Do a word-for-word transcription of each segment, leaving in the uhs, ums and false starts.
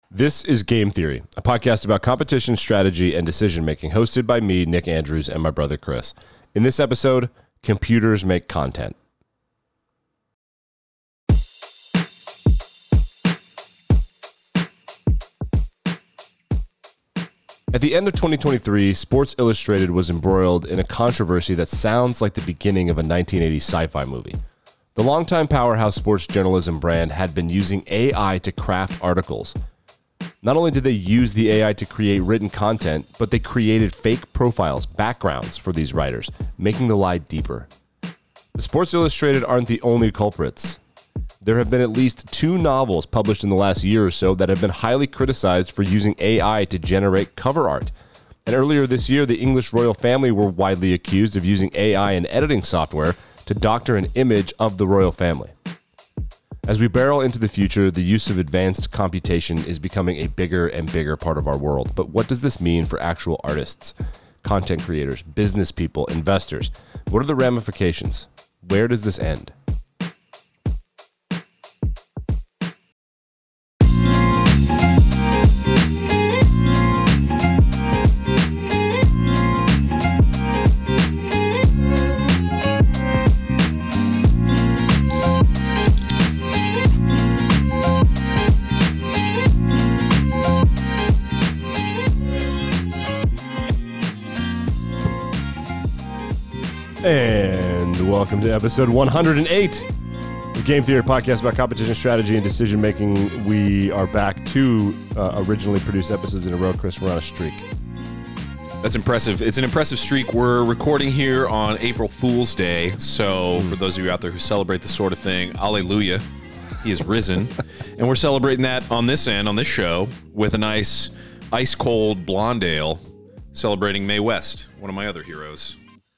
This is Game Theory, a podcast about competition strategy and decision-making, hosted by me, Nick Andrews, and my brother, Chris. In this episode, computers make content. At the end of twenty twenty-three, Sports Illustrated was embroiled in a controversy that sounds like the beginning of a nineteen eighties sci-fi movie. The longtime powerhouse sports journalism brand had been using A I to craft articles. Not only did they use the A I to create written content, but they created fake profiles, backgrounds for these writers, making the lie deeper. The Sports Illustrated aren't the only culprits. There have been at least two novels published in the last year or so that have been highly criticized for using A I to generate cover art. And earlier this year, the English royal family were widely accused of using A I and editing software to doctor an image of the royal family. As we barrel into the future, the use of advanced computation is becoming a bigger and bigger part of our world. But what does this mean for actual artists, content creators, business people, investors? What are the ramifications? Where does this end? And welcome to episode one hundred eight of Game Theory, podcast about competition strategy and decision making. We are back two uh, originally produced episodes in a row. Chris, we're on a streak. That's impressive. It's an impressive streak. We're recording here on April Fool's Day. So for those of you out there who celebrate this sort of thing, hallelujah, he is risen. And we're celebrating that on this end, on this show, with a nice ice cold blonde ale, celebrating Mae West, one of my other heroes.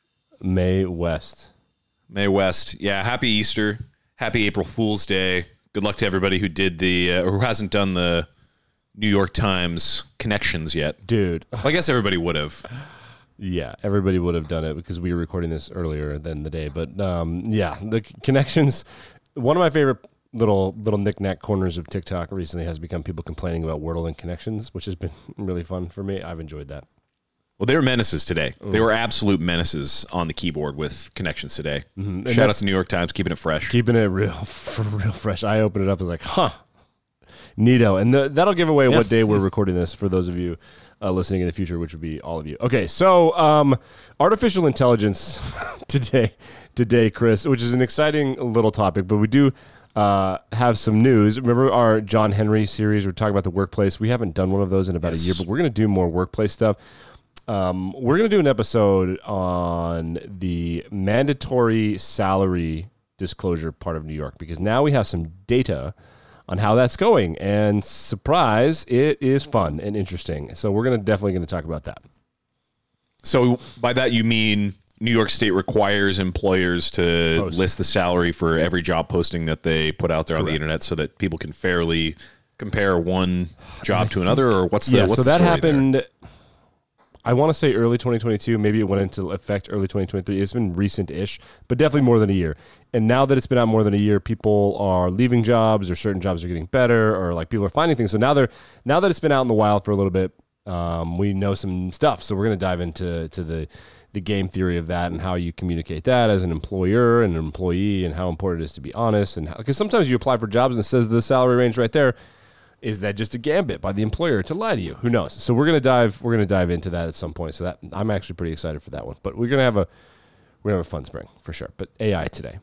Mae West. Mae West. Yeah, happy Easter. Happy April Fool's Day. Good luck to everybody who did the, uh, or who hasn't done the New York Times connections yet. Dude. Well, I guess everybody would have. Yeah, everybody would have done it because we were recording this earlier than the day. But um, yeah, the connections, one of my favorite little little knick-knack corners of TikTok recently has become people complaining about Wordle and connections, which has been really fun for me. I've enjoyed that. Well, they were menaces today. They were absolute menaces on the keyboard with connections today. Mm-hmm. Shout out to New York Times, keeping it fresh. Keeping it real real fresh. I opened it up, I was like, huh, neato. And the, that'll give away yeah. what day we're recording this for those of you uh, listening in the future, which would be all of you. Okay, so um, artificial intelligence today, today, Chris, which is an exciting little topic, but we do uh, have some news. Remember our John Henry series? We're talking about the workplace. We haven't done one of those in about yes. a year, but we're going to do more workplace stuff. Um, we're going to do an episode on the mandatory salary disclosure part of New York because now we have some data on how that's going. And surprise, it is fun and interesting. So we're going to definitely going to talk about that. So by that you mean New York State requires employers to Post. list the salary for every job posting that they put out there on Correct. the internet so that people can fairly compare one job to another, or what's the yeah, what's so the that story happened. There? I want to say early twenty twenty-two. Maybe it went into effect early twenty twenty-three. It's been recent-ish, but definitely more than a year. And now that it's been out more than a year, people are leaving jobs, or certain jobs are getting better, or like people are finding things. So now they're now that it's been out in the wild for a little bit, um, we know some stuff. So we're going to dive into to the the game theory of that and how you communicate that as an employer and an employee, and how important it is to be honest. And because sometimes you apply for jobs and it says the salary range right there. Is that just a gambit by the employer to lie to you? Who knows? So we're gonna dive. We're gonna dive into that at some point. So that I'm actually pretty excited for that one. But we're gonna have a we're gonna have a fun spring for sure. But A I today.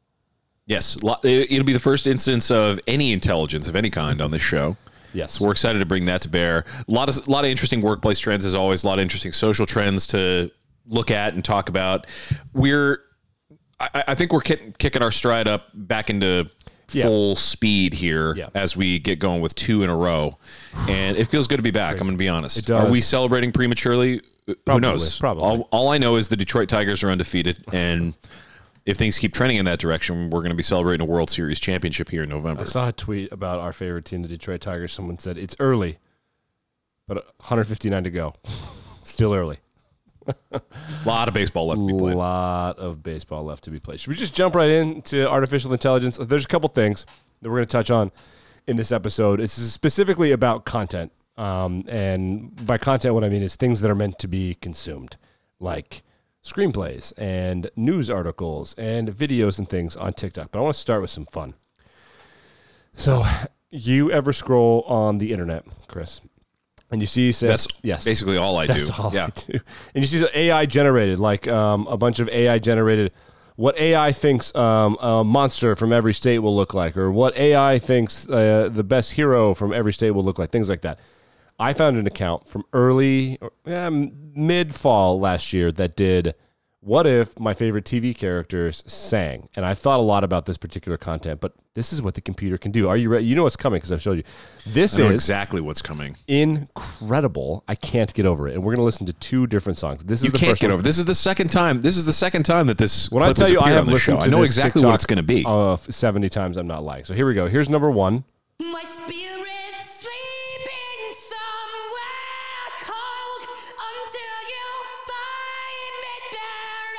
Yes, it'll be the first instance of any intelligence of any kind on this show. Yes, so we're excited to bring that to bear. A lot of a lot of interesting workplace trends, as always. A lot of interesting social trends to look at and talk about. We're I, I think we're kick, kicking our stride up back into full yeah. speed here yeah. as we get going with two in a row. And it feels good to be back. Crazy. I'm going to be honest. Are we celebrating prematurely? Probably, Who knows? Probably. All, all I know is the Detroit Tigers are undefeated. And if things keep trending in that direction, we're going to be celebrating a World Series championship here in November. I saw a tweet about our favorite team, the Detroit Tigers. Someone said, it's early, but one hundred fifty-nine to go. Still early. A lot of baseball left to be played. A lot of baseball left to be played. Should we just jump right into artificial intelligence? There's a couple things that we're going to touch on in this episode. It's specifically about content. Um, and by content, what I mean is things that are meant to be consumed, like screenplays and news articles and videos and things on TikTok. But I want to start with some fun. So you ever scroll on the internet, Chris, and you see, says, that's yes, basically all I that's do. All yeah. I do. And you see A I generated, like um, a bunch of A I generated, what A I thinks um, a monster from every state will look like, or what A I thinks uh, the best hero from every state will look like, things like that. I found an account from early, eh, mid-fall last year that did, what if my favorite T V characters sang? And I thought a lot about this particular content, but this is what the computer can do. Are you ready? You know what's coming because I've showed you. This I know is exactly what's coming. Incredible. I can't get over it. And we're going to listen to two different songs. This is you the can't first get one. over. This is the second time. This is the second time that this. When clip I tell has you I appeared have on the listened show. to I know this exactly TikTok, what it's going to be. Uh, seventy times, I'm not lying. So here we go. Here's number one. My spirit's sleeping somewhere cold until you find me there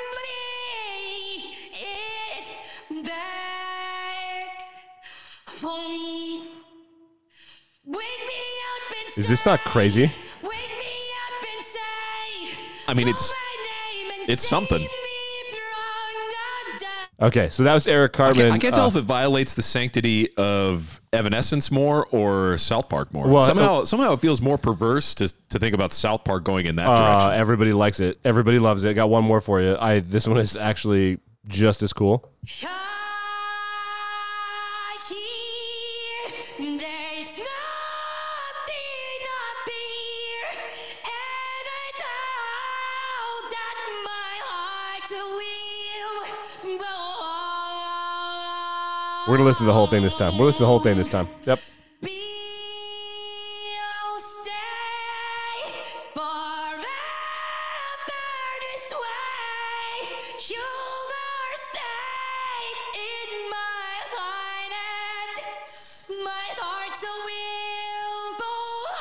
and bleed it back for me. Wake me up and Is this not crazy? Wake me up and say, I mean, it's it's something. Okay, so that was Eric I Cartman. can't, I can't tell uh, if it violates the sanctity of Evanescence more or South Park more. Well, somehow, uh, somehow it feels more perverse to to think about South Park going in that uh, direction. everybody likes it. Everybody loves it. Got one more for you. I This one is actually just as cool. There's nothing up here, and I know that my heart will go on. We're going to listen to the whole thing this time. We'll listen to the whole thing this time. Yep. Be stay forever this way. You'll stay in my heart, and my heart will go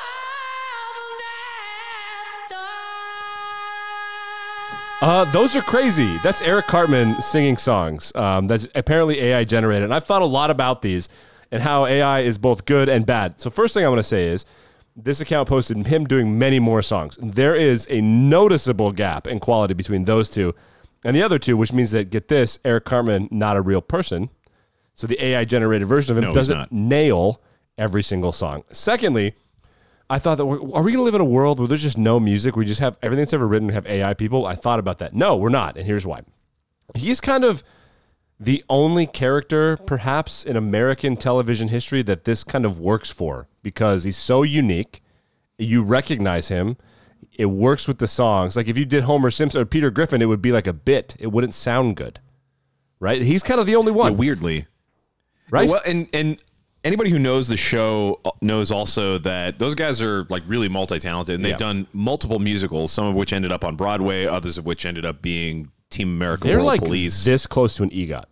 on. Uh, those are crazy. That's Eric Cartman singing songs. Um, that's apparently A I generated. And I've thought a lot about these and how A I is both good and bad. So first thing I want to say is this account posted him doing many more songs. There is a noticeable gap in quality between those two and the other two, which means that, get this, Eric Cartman, not a real person. So the A I generated version of him No, he's doesn't not. nail every single song. Secondly, I thought that, we're, are we going to live in a world where there's just no music? We just have everything that's ever written, we have A I people? I thought about that. No, we're not. And here's why. He's kind of the only character, perhaps, in American television history that this kind of works for because he's so unique. You recognize him. It works with the songs. Like if you did Homer Simpson or Peter Griffin, it would be like a bit. It wouldn't sound good. Right? He's kind of the only one. Yeah, weirdly. Right? Well, and and anybody who knows the show knows also that those guys are like really multi-talented, and they've Yeah. done multiple musicals, some of which ended up on Broadway, others of which ended up being Team America They're World like Police. this close to an EGOT.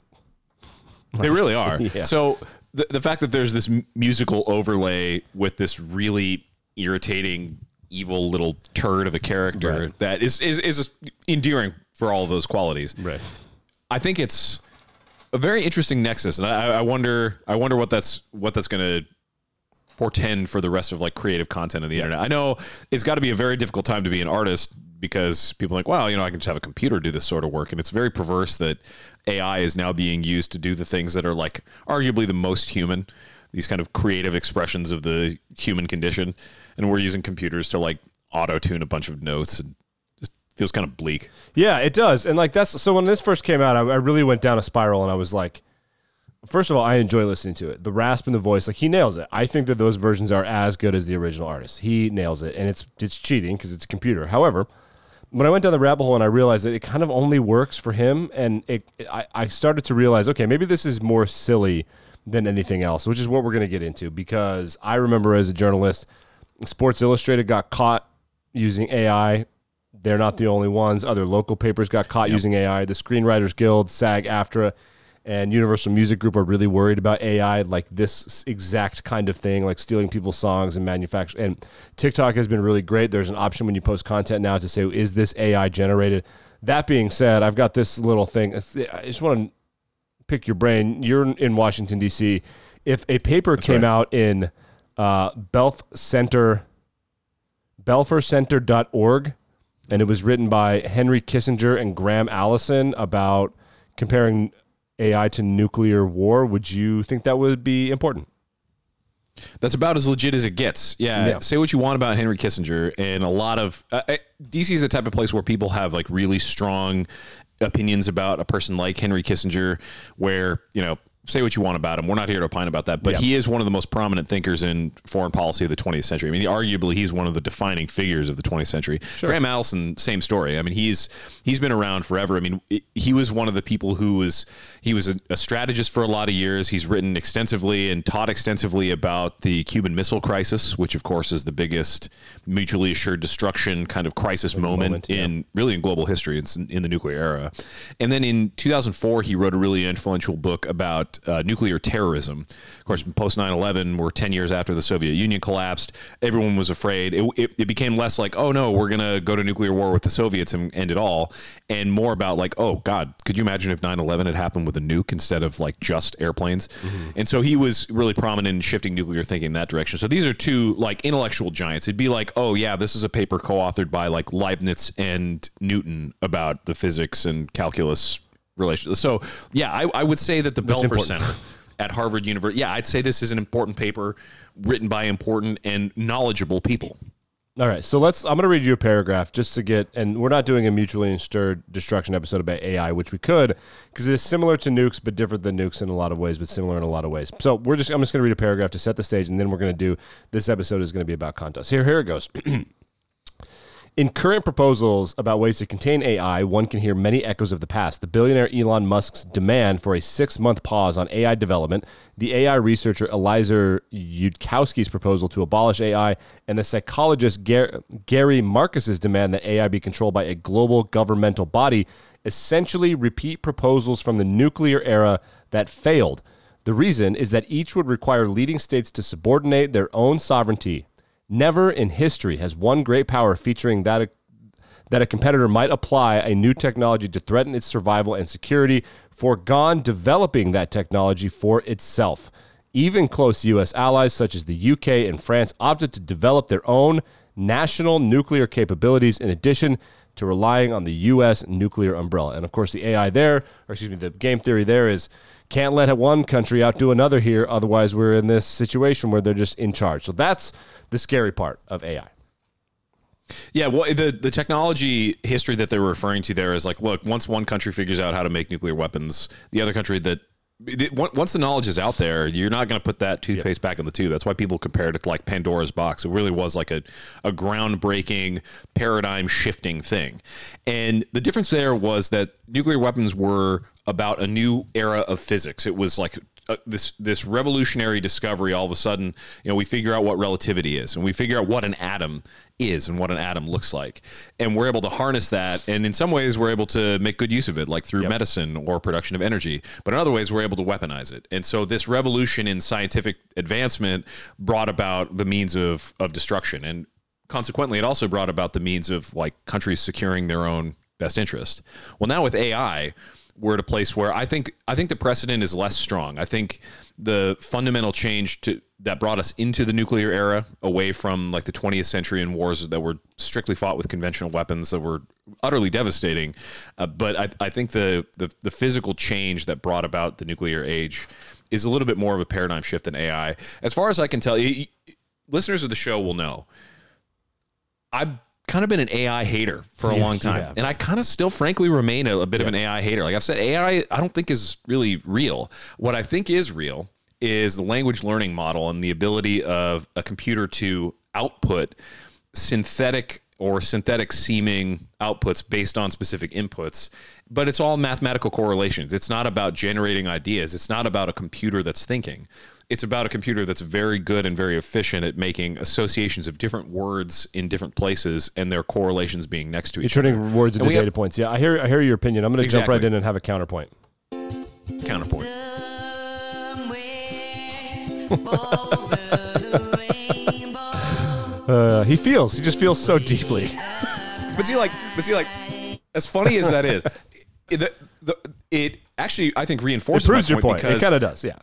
They really are. Yeah. So the the fact that there's this m- musical overlay with this really irritating, evil little turd of a character Right. that is is is endearing for all of those qualities. Right. I think it's a very interesting nexus, and I, I wonder, I wonder what that's what that's going to portend for the rest of like creative content on the internet. I know it's got to be a very difficult time to be an artist because people are like, wow, you know, I can just have a computer do this sort of work, and it's very perverse that A I is now being used to do the things that are like arguably the most human, these kind of creative expressions of the human condition, and we're using computers to like auto tune a bunch of notes and. Feels kind of bleak. Yeah, it does. And like that's so when this first came out, I, I really went down a spiral and I was like, first of all, I enjoy listening to it. The rasp in the voice, like he nails it. I think that those versions are as good as the original artist. He nails it. And it's it's cheating because it's a computer. However, when I went down the rabbit hole and I realized that it kind of only works for him, and it, I, I started to realize, okay, maybe this is more silly than anything else, which is what we're going to get into, because I remember as a journalist, Sports Illustrated got caught using A I. They're not the only ones. Other local papers got caught Yep. using A I. The Screenwriters Guild, SAG-AFTRA, and Universal Music Group are really worried about A I, like this exact kind of thing, like stealing people's songs and manufacture. And TikTok has been really great. There's an option when you post content now to say, is this A I generated? That being said, I've got this little thing. I just want to pick your brain. You're in Washington, D C if a paper That's came right. out in uh, Belf Center, belfer center dot org, and it was written by Henry Kissinger and Graham Allison about comparing A I to nuclear war, would you think that would be important? That's about as legit as it gets. Yeah, Yeah. Say what you want about Henry Kissinger, and a lot of uh, uh, D C is the type of place where people have like really strong opinions about a person like Henry Kissinger, where, you know, say what you want about him. We're not here to opine about that, but Yeah. he is one of the most prominent thinkers in foreign policy of the twentieth century. I mean, arguably he's one of the defining figures of the twentieth century. Graham Allison, same story. I mean, he's he's been around forever. I mean, it, he was one of the people who was he was a, a strategist for a lot of years. He's written extensively and taught extensively about the Cuban Missile Crisis, which of course is the biggest mutually assured destruction kind of crisis moment, moment, yeah. in really in global history. It's in, in the nuclear era. And then in two thousand four, he wrote a really influential book about uh, nuclear terrorism. Of course, post nine eleven, we're ten years after the Soviet Union collapsed. Everyone was afraid. It, it, it became less like, oh no, we're going to go to nuclear war with the Soviets and end it all, and more about like, oh God, could you imagine if nine eleven had happened with a nuke instead of like just airplanes? Mm-hmm. And so he was really prominent in shifting nuclear thinking in that direction. So these are two like intellectual giants. It'd be like, oh yeah, this is a paper co-authored by like Leibniz and Newton about the physics and calculus relations. So yeah, I, I would say that the That's Belfer important. Center at Harvard University, yeah, I'd say this is an important paper written by important and knowledgeable people. All right, so let's. I'm going to read you a paragraph just to get, and we're not doing a mutually assured destruction episode about A I, which we could, because it is similar to nukes, but different than nukes in a lot of ways, but similar in a lot of ways. So we're just. I'm just going to read a paragraph to set the stage, and then we're going to do. This episode is going to be about contest. Here, here it goes. In current proposals about ways to contain A I, one can hear many echoes of the past. The billionaire Elon Musk's demand for a six-month pause on A I development, the A I researcher Eliezer Yudkowsky's proposal to abolish A I, and the psychologist Gar- Gary Marcus's demand that A I be controlled by a global governmental body essentially repeat proposals from the nuclear era that failed. The reason is that each would require leading states to subordinate their own sovereignty. Never in history has one great power featuring that a, that a competitor might apply a new technology to threaten its survival and security, foregone developing that technology for itself. Even close U S allies such as the U K and France opted to develop their own national nuclear capabilities in addition to relying on the U S nuclear umbrella. And of course, the A I there, or excuse me, the game theory there is can't let one country outdo another here, otherwise we're in this situation where they're just in charge. So that's the scary part of A I. Yeah, well, the the technology history that they were referring to there is like, look, once one country figures out how to make nuclear weapons, the other country that once the knowledge is out there, you're not going to put that toothpaste yep. back in the tube. That's why people compared it to like Pandora's box. It really was like a, a groundbreaking, paradigm shifting thing. And the difference there was that nuclear weapons were about a new era of physics. It was like Uh, this this revolutionary discovery. All of a sudden, you know, we figure out what relativity is, and we figure out what an atom is and what an atom looks like, and we're able to harness that. And in some ways, we're able to make good use of it, like through yep. medicine or production of energy. But in other ways, we're able to weaponize it. And so, this revolution in scientific advancement brought about the means of of destruction, and consequently, it also brought about the means of like countries securing their own best interest. Well, now with A I, we're at a place where I think I think the precedent is less strong. I think the fundamental change to that brought us into the nuclear era, away from like the twentieth century and wars that were strictly fought with conventional weapons that were utterly devastating. Uh, but I, I think the, the the physical change that brought about the nuclear age is a little bit more of a paradigm shift than A I. As far as I can tell, you, listeners of the show will know, I've kind of been an A I hater for a Yeah, long time. yeah. And I kind of still frankly remain a, a bit yeah. of an A I hater. Like I've said, A I, I don't think is really real. What I think is real is the language learning model and the ability of a computer to output synthetic or synthetic seeming outputs based on specific inputs. But it's all mathematical correlations. It's not about generating ideas. It's not about a computer that's thinking. It's about a computer that's very good and very efficient at making associations of different words in different places and their correlations being next to You're each other. turning words into data have, points. Yeah, I hear I hear your opinion. I'm going to jump Exactly. right in and have a counterpoint. Counterpoint. Uh, he feels. He just feels so deeply. But see, like, but see, like, as funny as that is, it, the, the, it actually, I think, It reinforces proves my your point. It because kind of does, yeah.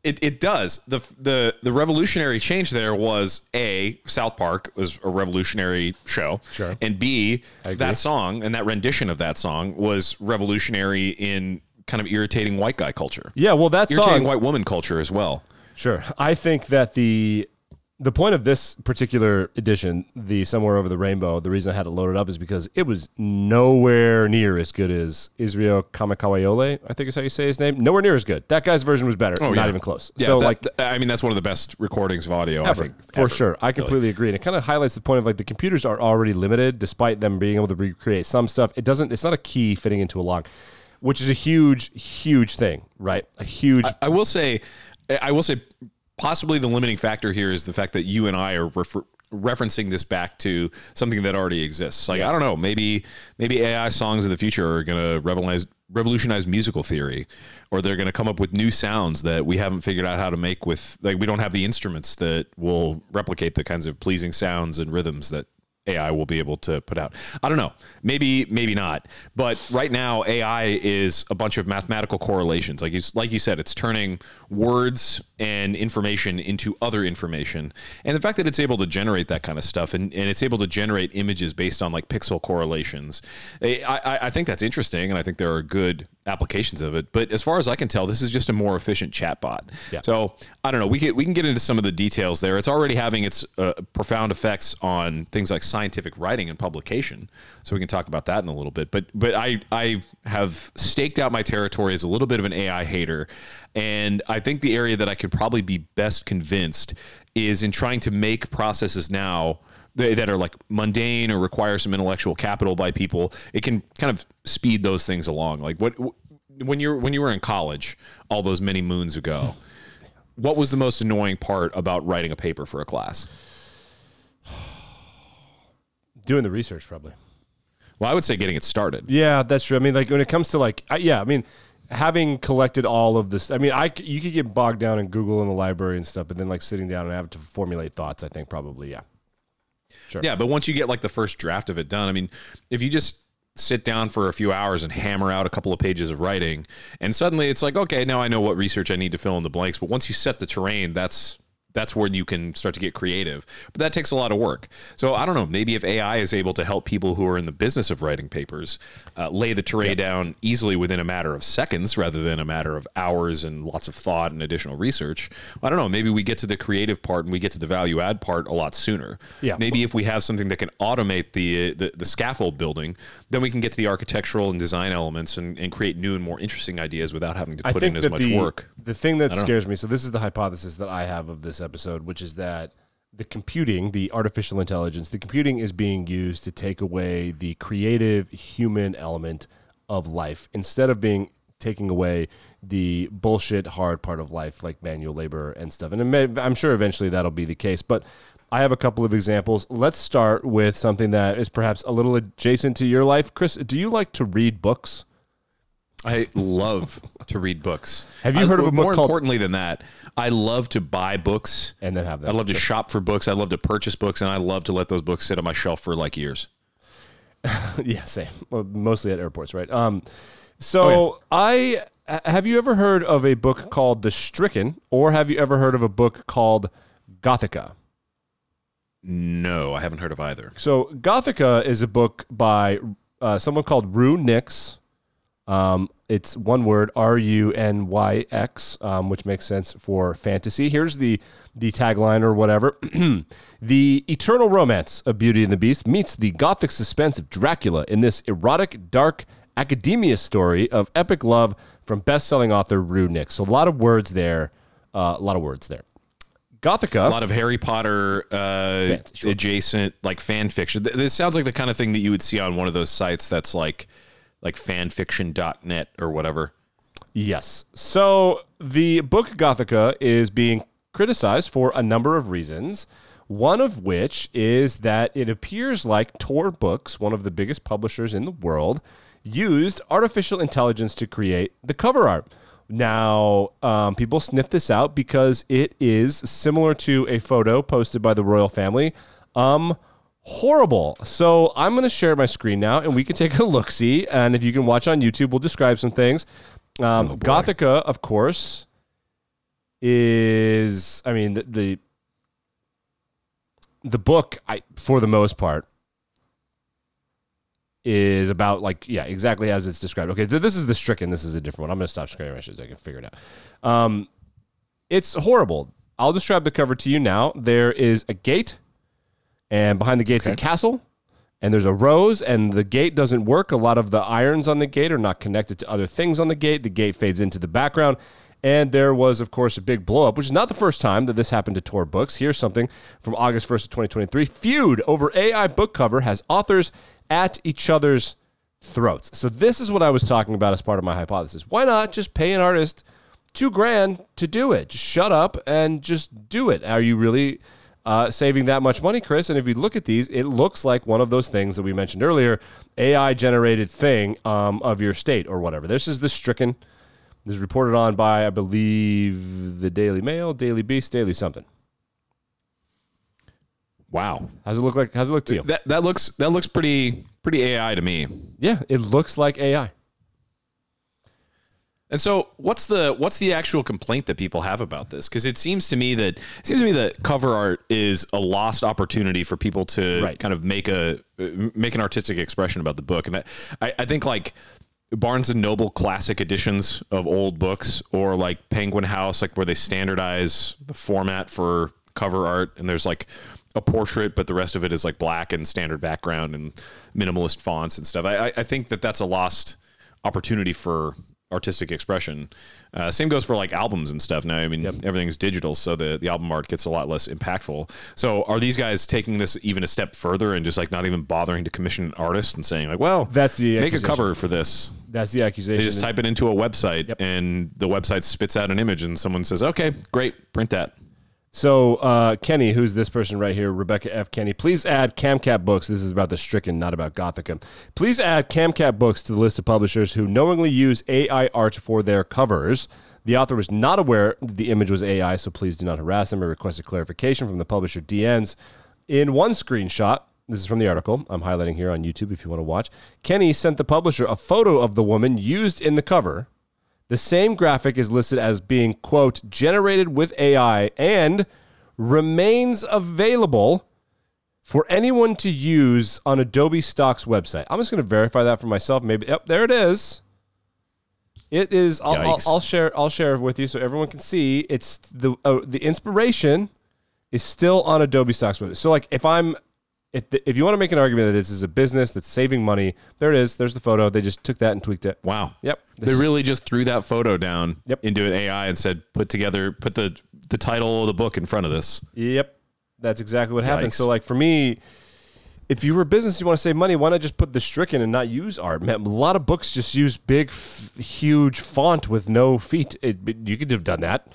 It, it does. The the the revolutionary change there was A, South Park was a revolutionary show. Sure. And B, agree. that song and that rendition of that song was revolutionary in kind of irritating white guy culture. Yeah, well, that Irritating song. white woman culture as well. Sure. I think that the the point of this particular edition, the Somewhere Over the Rainbow, the reason I had it loaded up is because it was nowhere near as good as Israel Kamakawiole, I think is how you say his name. Nowhere near as good. That guy's version was better. Oh, not yeah. even close. Yeah, so that- like th- I mean, that's one of the best recordings of audio, ever, I think. for ever, sure. I completely really. agree. And it kind of highlights the point of like the computers are already limited despite them being able to recreate some stuff. It doesn't, it's not a key fitting into a lock, which is a huge, huge thing, right? A huge. I, I will say, I will say, possibly the limiting factor here is the fact that you and I are refer- referencing this back to something that already exists. Like, Yes. I don't know, maybe maybe A I songs of the future are going to revolutionize revolutionize musical theory, or they're going to come up with new sounds that we haven't figured out how to make with, like, we don't have the instruments that will replicate the kinds of pleasing sounds and rhythms that A I will be able to put out. I don't know. Maybe, maybe not. But right now, A I is a bunch of mathematical correlations. Like you, like you said, it's turning words and information into other information. And the fact that it's able to generate that kind of stuff, and, and it's able to generate images based on like pixel correlations, I, I, I think that's interesting, and I think there are good applications of it. But as far as I can tell, this is just a more efficient chatbot. Yeah. So I don't know. We can we can get into some of the details there. It's already having its uh, profound effects on things like scientific writing and publication. So we can talk about that in a little bit. But but I I have staked out my territory as a little bit of an A I hater, and I think the area that I could probably be best convinced is in trying to make processes now that are like mundane or require some intellectual capital by people. It can kind of speed those things along. Like what when you're when you were in college all those many moons ago, what was the most annoying part about writing a paper for a class? Doing the research, probably. Well, I would say getting it started. Yeah, that's true. I mean, like when it comes to like, I, yeah, I mean, having collected all of this, I mean, I c- you could get bogged down in Google and the library and stuff, but then like sitting down and having to formulate thoughts, I think probably, yeah. Sure. Yeah, but once you get like the first draft of it done, I mean, if you just sit down for a few hours and hammer out a couple of pages of writing, and suddenly it's like, okay, now I know what research I need to fill in the blanks. But once you set the terrain, that's that's when you can start to get creative. But that takes a lot of work. So I don't know, maybe if A I is able to help people who are in the business of writing papers uh, lay the terrain yep. down easily within a matter of seconds rather than a matter of hours and lots of thought and additional research, I don't know, maybe we get to the creative part and we get to the value add part a lot sooner. Yeah. Maybe if we have something that can automate the the, the scaffold building, then we can get to the architectural and design elements and, and create new and more interesting ideas without having to I put think in as that much the, work. The thing that I don't scares me, so this is the hypothesis that I have of this episode, which is that the computing, the artificial intelligence, the computing is being used to take away the creative human element of life instead of being taking away the bullshit hard part of life like manual labor and stuff. And it may, I'm sure eventually that'll be the case, but I have a couple of examples. Let's start with something that is perhaps a little adjacent to your life. Chris, do you like to read books? I love to read books. Have you I- heard of a book more called- importantly than that, I love to buy books. And then have that. I love to shop for books. I love to purchase books, and I love to let those books sit on my shelf for like years. Yeah, same. Well, mostly at airports, right? Um, so I have you ever heard of a book called The Stricken, or have you ever heard of a book called Gothica? No, I haven't heard of either. So Gothica is a book by uh, someone called Rue Nix. Um, it's one word, R U N Y X, um, which makes sense for fantasy. Here's the the tagline or whatever. The eternal romance of Beauty and the Beast meets the gothic suspense of Dracula in this erotic, dark academia story of epic love from best-selling author Rue Nix. So a lot of words there. Uh, a lot of words there. Gothica. A lot of Harry Potter uh, Fans, sure. adjacent, like fan fiction. Th- This sounds like the kind of thing that you would see on one of those sites that's like like fanfiction dot net or whatever. Yes. So the book Gothica is being criticized for a number of reasons, one of which is that it appears like Tor Books, one of the biggest publishers in the world, used artificial intelligence to create the cover art. Now, um, people sniff this out because it is similar to a photo posted by the royal family. Um, horrible. So I'm going to share my screen now, and we can take a look-see. And if you can watch on YouTube, we'll describe some things. Um, Oh, boy. Gothica, of course, is, I mean, the the, the book, I for the most part, is about like, yeah, exactly as it's described. Okay, th- this is the Stricken. This is a different one. I'm going to stop screaming. I should I can figure it out. Um, it's horrible. I'll describe the cover to you now. There is a gate, and behind the gate's Okay. a castle, and there's a rose, and the gate doesn't work. A lot of the irons on the gate are not connected to other things on the gate. The gate fades into the background, and there was, of course, a big blow-up, which is not the first time that this happened to Tor Books. Here's something from August first of twenty twenty-three. Feud over A I book cover has authors at each other's throats. So this is what I was talking about as part of my hypothesis. Why not just pay an artist two grand to do it? Just shut up and just do it. Are you really uh, saving that much money, Chris? And if you look at these, it looks like one of those things that we mentioned earlier, A I-generated thing um, of your state or whatever. This is the Stricken. This is reported on by, I believe, the Daily Mail, Daily Beast, Daily something. Wow. How's it look like? How's it look to you? That that looks that looks pretty pretty A I to me. Yeah, it looks like A I. And so, what's the what's the actual complaint that people have about this? Because it seems to me that it seems to me that cover art is a lost opportunity for people to Right. kind of make a make an artistic expression about the book. And I, I think like Barnes and Noble classic editions of old books, or like Penguin House, like where they standardize the format for cover art, and there's like a portrait, but the rest of it is like black and standard background and minimalist fonts and stuff. I, I think that that's a lost opportunity for artistic expression. Uh, same goes for like albums and stuff now. I mean, Yep. everything's digital, so the, the album art gets a lot less impactful. So are these guys taking this even a step further and just like not even bothering to commission an artist and saying like, well, That's the make a accusation. cover for this? That's the They accusation. just type it into a website Yep. and the website spits out an image and someone says, okay, great, print that. So, uh, Kenny, who's this person right here, Rebecca F. Kenny, please add CamCat Books. This is about the Stricken, not about Gothica. Please add CamCat Books to the list of publishers who knowingly use A I art for their covers. The author was not aware the image was A I, so please do not harass them or request a clarification from the publisher D Ns. In one screenshot, this is from the article I'm highlighting here on YouTube if you want to watch, Kenny sent the publisher a photo of the woman used in the cover. The same graphic is listed as being, quote, generated with A I and remains available for anyone to use on Adobe Stock's website. I'm just going to verify that for myself. Maybe, yep, there it is. It is. I'll, I'll, Yikes. I'll share. I'll share it with you so everyone can see. It's the uh, the inspiration is still on Adobe Stock's website. So, like, if I'm If, the, if you want to make an argument that this is a business that's saving money, there it is. There's the photo. They just took that and tweaked it. Wow. Yep. They really just threw that photo down Yep. into an A I and said, put together, put the, the title of the book in front of this. Yep. That's exactly what happened. Yikes. So, like, for me, if you were a business, you want to save money, why not just put the Stricken and not use art? Man, a lot of books just use big, f- huge font with no feet. It, it- you could have done that.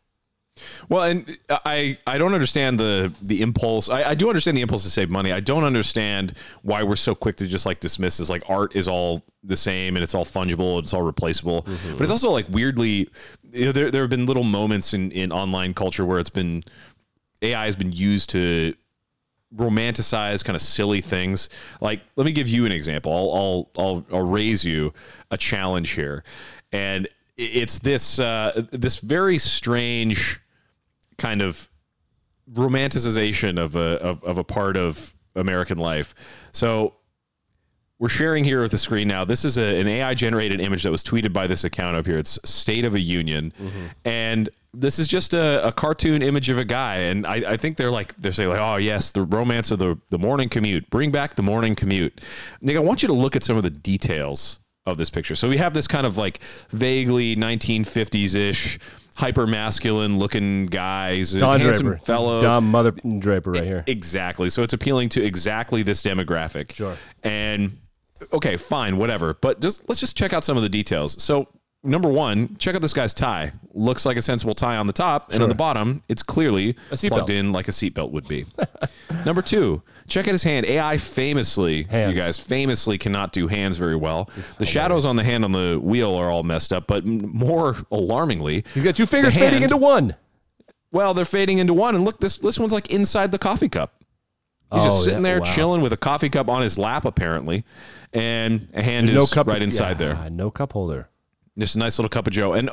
Well, and I, I don't understand the the impulse. I, I do understand the impulse to save money. I don't understand why we're so quick to just like dismiss as like art is all the same and it's all fungible, it's all replaceable. Mm-hmm. But it's also like weirdly, you know, there there have been little moments in, in online culture where it's been A I has been used to romanticize kind of silly things. Like, let me give you an example. I'll I'll I'll, I'll raise you a challenge here, and it's this uh, this very strange kind of romanticization of a of, of a part of American life. So we're sharing here with the screen now. This is a, an A I generated image that was tweeted by this account up here. It's State of a Union, Mm-hmm. and this is just a, a cartoon image of a guy. And I, I think they're like they're saying like, oh yes, the romance of the the morning commute. Bring back the morning commute. Nick, I want you to look at some of the details of this picture. So we have this kind of like vaguely nineteen fifties ish, hyper masculine looking guy. He's a Don handsome Draper. fellow. Dumb mother Draper right here. Exactly. So it's appealing to exactly this demographic. Sure. And okay, fine, whatever. But just let's just check out some of the details. So number one, check out this guy's tie. Looks like a sensible tie on the top, and Sure. on the bottom, it's clearly A seatbelt. plugged in like a seatbelt would be. Number two, check out his hand. A I famously, Hands. you guys famously cannot do hands very well. The shadows on the hand on the wheel are all messed up, but m- more alarmingly, He's got two fingers the fading hand- into one. well, they're fading into one. And look, this this one's like inside the coffee cup. He's Oh, just sitting yeah. there Wow. chilling with a coffee cup on his lap, apparently, and a hand There's is right inside yeah, there. No cup holder. Just a nice little cup of Joe. And oh,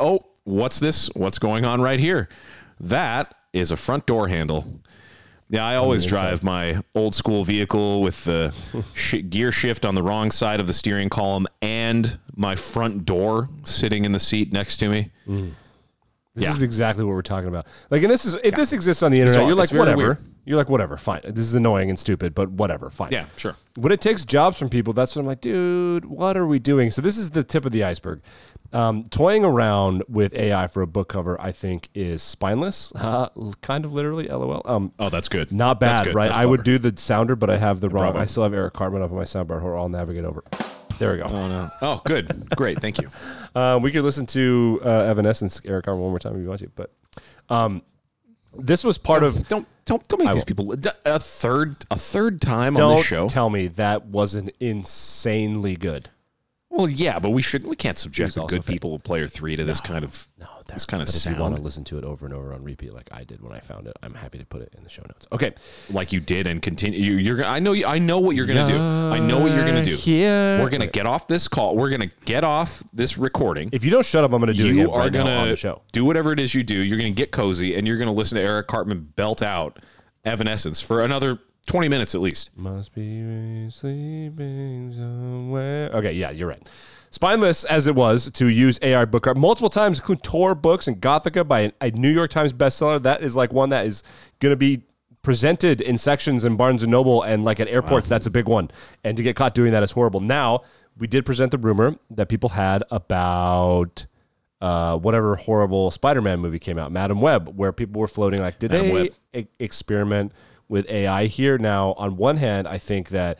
what's this? What's going on right here? That is a front door handle. Yeah, I always drive my old school vehicle with the sh- gear shift on the wrong side of the steering column and my front door sitting in the seat next to me. Mm. This Yeah. is exactly what we're talking about. Like, and this is if this exists on the internet, So, you're like, it's very whatever. weird. You're like, whatever, fine. This is annoying and stupid, but whatever, fine. Yeah, sure. When it takes jobs from people, that's what I'm like, dude, what are we doing? So this is the tip of the iceberg. Um, toying around with A I for a book cover, I think, is spineless, uh, kind of literally, LOL. Um, Oh, that's good. not That's bad, good. right? That's I would clever. do the sounder, but I have the wrong. problem. I still have Eric Cartman up on my soundbar. Who I'll navigate over. There we go. Oh, no. Oh, good. Great. Thank you. Uh, we could listen to uh, Evanescence, Eric Cartman, one more time if you want to. But um, this was part of. Don't don't don't make I these won't. people a third a third time on Don't this show. tell me that wasn't insanely good. Well, yeah, but we should we can't subject He's the also good fake. people of Player Three to this kind of No, this kind of but if you want sound to listen to it over and over on repeat, like I did when I found it, I'm happy to put it in the show notes. Okay, like you did and continue. You, you're I know you, I know what you're gonna do. I know what you're gonna do. Here. We're gonna get off this call. We're gonna get off this recording. If you don't shut up, I'm going to do it You again are right now on gonna the show. do whatever it is you do. You're gonna get cozy and you're gonna listen to Eric Cartman belt out Evanescence for another twenty minutes at least. Must be sleeping somewhere. Okay, yeah, you're right. Spineless as it was to use A I book art multiple times, including Tor books and Gothica by a New York Times bestseller. That is like one that is going to be presented in sections in Barnes and Noble and like at airports. That's a big one. And to get caught doing that is horrible. Now, we did present the rumor that people had about uh, whatever horrible Spider-Man movie came out, Madam Web, where people were floating like, did Madam they Web. e- experiment with A I here? Now, on one hand, I think that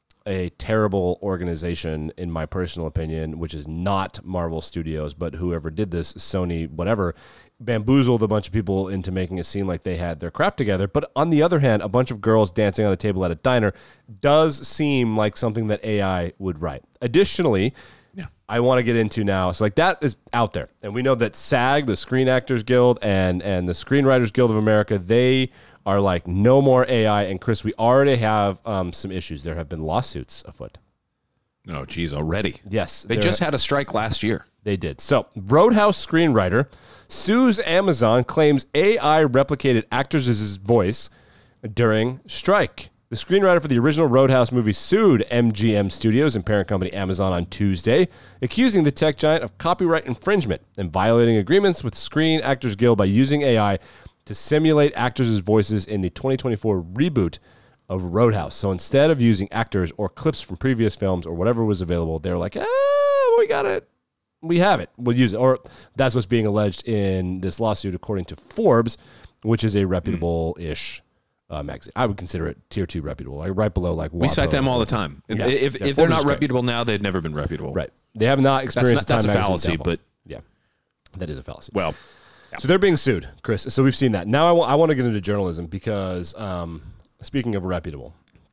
a terrible organization, in my personal opinion, which is not Marvel Studios, but whoever did this, Sony, whatever, bamboozled a bunch of people into making it seem like they had their crap together. But on the other hand, a bunch of girls dancing on a table at a diner does seem like something that A I would write. Additionally, Yeah. I want to get into now. So like that is out there. And we know that SAG, the Screen Actors Guild, and and the Screenwriters Guild of America, they are like no more A I. And Chris, we already have um, some issues. There have been lawsuits afoot. Oh, geez, already. Yes. They there- just had a strike last year. They did. So, Roadhouse screenwriter sues Amazon, claims A I replicated actors' voice during strike. The screenwriter for the original Roadhouse movie sued M G M Studios and parent company Amazon on Tuesday, accusing the tech giant of copyright infringement and violating agreements with Screen Actors Guild by using A I to simulate actors' voices in the twenty twenty-four reboot of Roadhouse. So instead of using actors or clips from previous films or whatever was available, they're like, ah, we got it. We have it. We'll use it. Or that's what's being alleged in this lawsuit, according to Forbes, which is a reputable-ish uh, magazine. I would consider it tier two reputable, like right below like We cite WAPO. them all the time. Yeah. If, Yeah, if they're Forbes not is great. reputable now, they've never been reputable. Right. They have not That's, experienced not, that's a Time Magazine's fallacy, downfall. but Yeah, that is a fallacy. well, So they're being sued, Chris. So we've seen that. Now I want I want to get into journalism because um, speaking of reputable,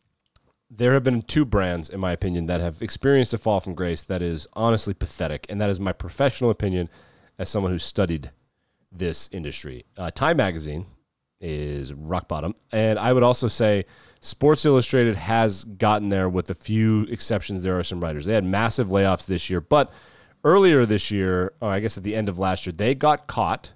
there have been two brands, in my opinion, that have experienced a fall from grace that is honestly pathetic, and that is my professional opinion as someone who studied this industry. Uh, Time Magazine is rock bottom, and I would also say Sports Illustrated has gotten there with a few exceptions. There are some writers. They had massive layoffs this year, but earlier this year, or I guess at the end of last year, they got caught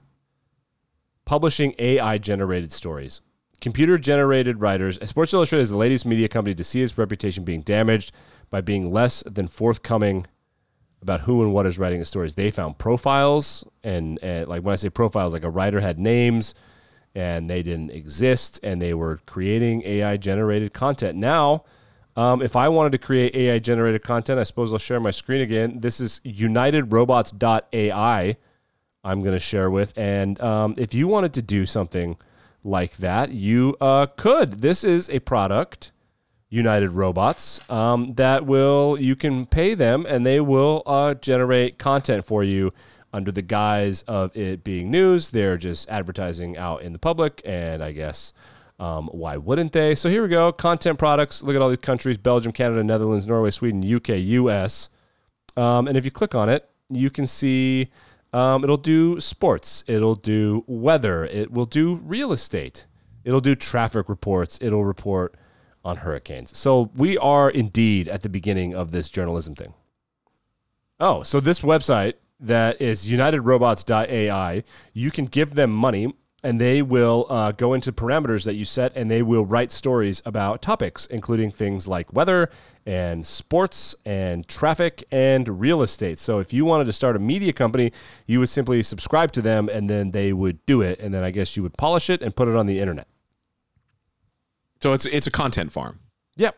publishing A I-generated stories. Computer-generated writers. Sports Illustrated is the latest media company to see its reputation being damaged by being less than forthcoming about who and what is writing the stories. They found profiles, and, and like when I say profiles, like a writer had names, and they didn't exist, and they were creating A I-generated content. Now, um, if I wanted to create A I-generated content, I suppose I'll share my screen again. This is united robots dot A I I'm going to share with, and um, if you wanted to do something like that, you uh, could. This is a product, United Robots, um, that will, you can pay them, and they will uh, generate content for you under the guise of it being news. They're just advertising out in the public, and I guess um, why wouldn't they? So here we go. Content products. Look at all these countries: Belgium, Canada, Netherlands, Norway, Sweden, U K, U S. Um, and if you click on it, you can see um, it'll do sports. It'll do weather. It will do real estate. It'll do traffic reports. It'll report on hurricanes. So we are indeed at the beginning of this journalism thing. Oh, so this website that is united robots dot A I. You can give them money, and they will uh, go into parameters that you set, and they will write stories about topics, including things like weather and sports and traffic and real estate. So if you wanted to start a media company, you would simply subscribe to them, and then they would do it, and then I guess you would polish it and put it on the internet. So it's it's a content farm. Yep.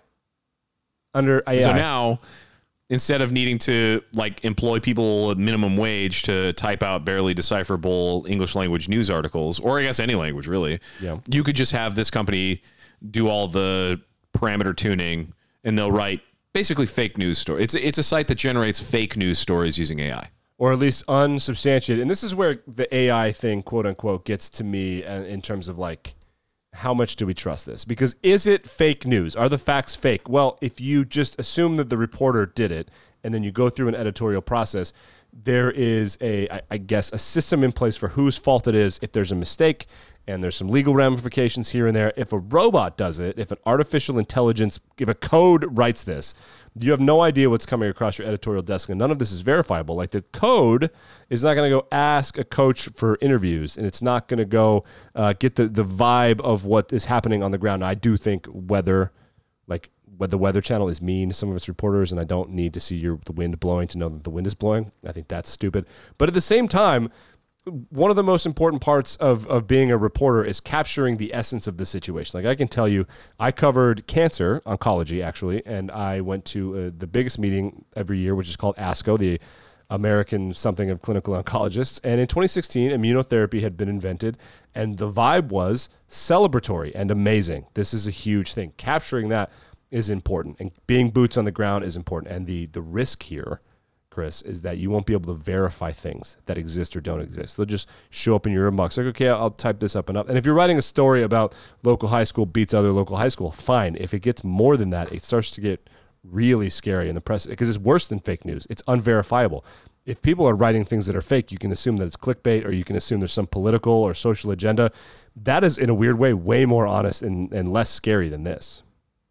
Under A I. So now, instead of needing to like employ people at minimum wage to type out barely decipherable English language news articles, or I guess any language really, Yeah. you could just have this company do all the parameter tuning, and they'll write basically fake news stories. It's it's a site that generates fake news stories using A I, or at least unsubstantiated. And this is where the A I thing, quote unquote, gets to me uh, in terms of like, how much do we trust this? Because is it fake news? Are the facts fake? Well, if you just assume that the reporter did it, and then you go through an editorial process, there is a, I, I guess, a system in place for whose fault it is if there's a mistake, and there's some legal ramifications here and there. If a robot does it, if an artificial intelligence, if a code writes this, you have no idea what's coming across your editorial desk, and none of this is verifiable. Like the code is not going to go ask a coach for interviews, and it's not going to go uh, get the, the vibe of what is happening on the ground. Now, I do think weather, like what the Weather Channel is mean to some of its reporters, and I don't need to see your the wind blowing to know that the wind is blowing. I think that's stupid. But at the same time, one of the most important parts of, of being a reporter is capturing the essence of the situation. Like I can tell you, I covered cancer oncology actually, and I went to uh, the biggest meeting every year, which is called ASCO, the American something of clinical oncologists. And in twenty sixteen, immunotherapy had been invented, and the vibe was celebratory and amazing. This is a huge thing. Capturing that is important, and being boots on the ground is important. And the the risk here, Chris, is that you won't be able to verify things that exist or don't exist. They'll just show up in your inbox like, okay, I'll type this up and up. And if you're writing a story about local high school beats other local high school, fine. If it gets more than that, it starts to get really scary in the press because it's worse than fake news. It's unverifiable. If people are writing things that are fake, you can assume that it's clickbait, or you can assume there's some political or social agenda. That is, in a weird way, way more honest and, and less scary than this.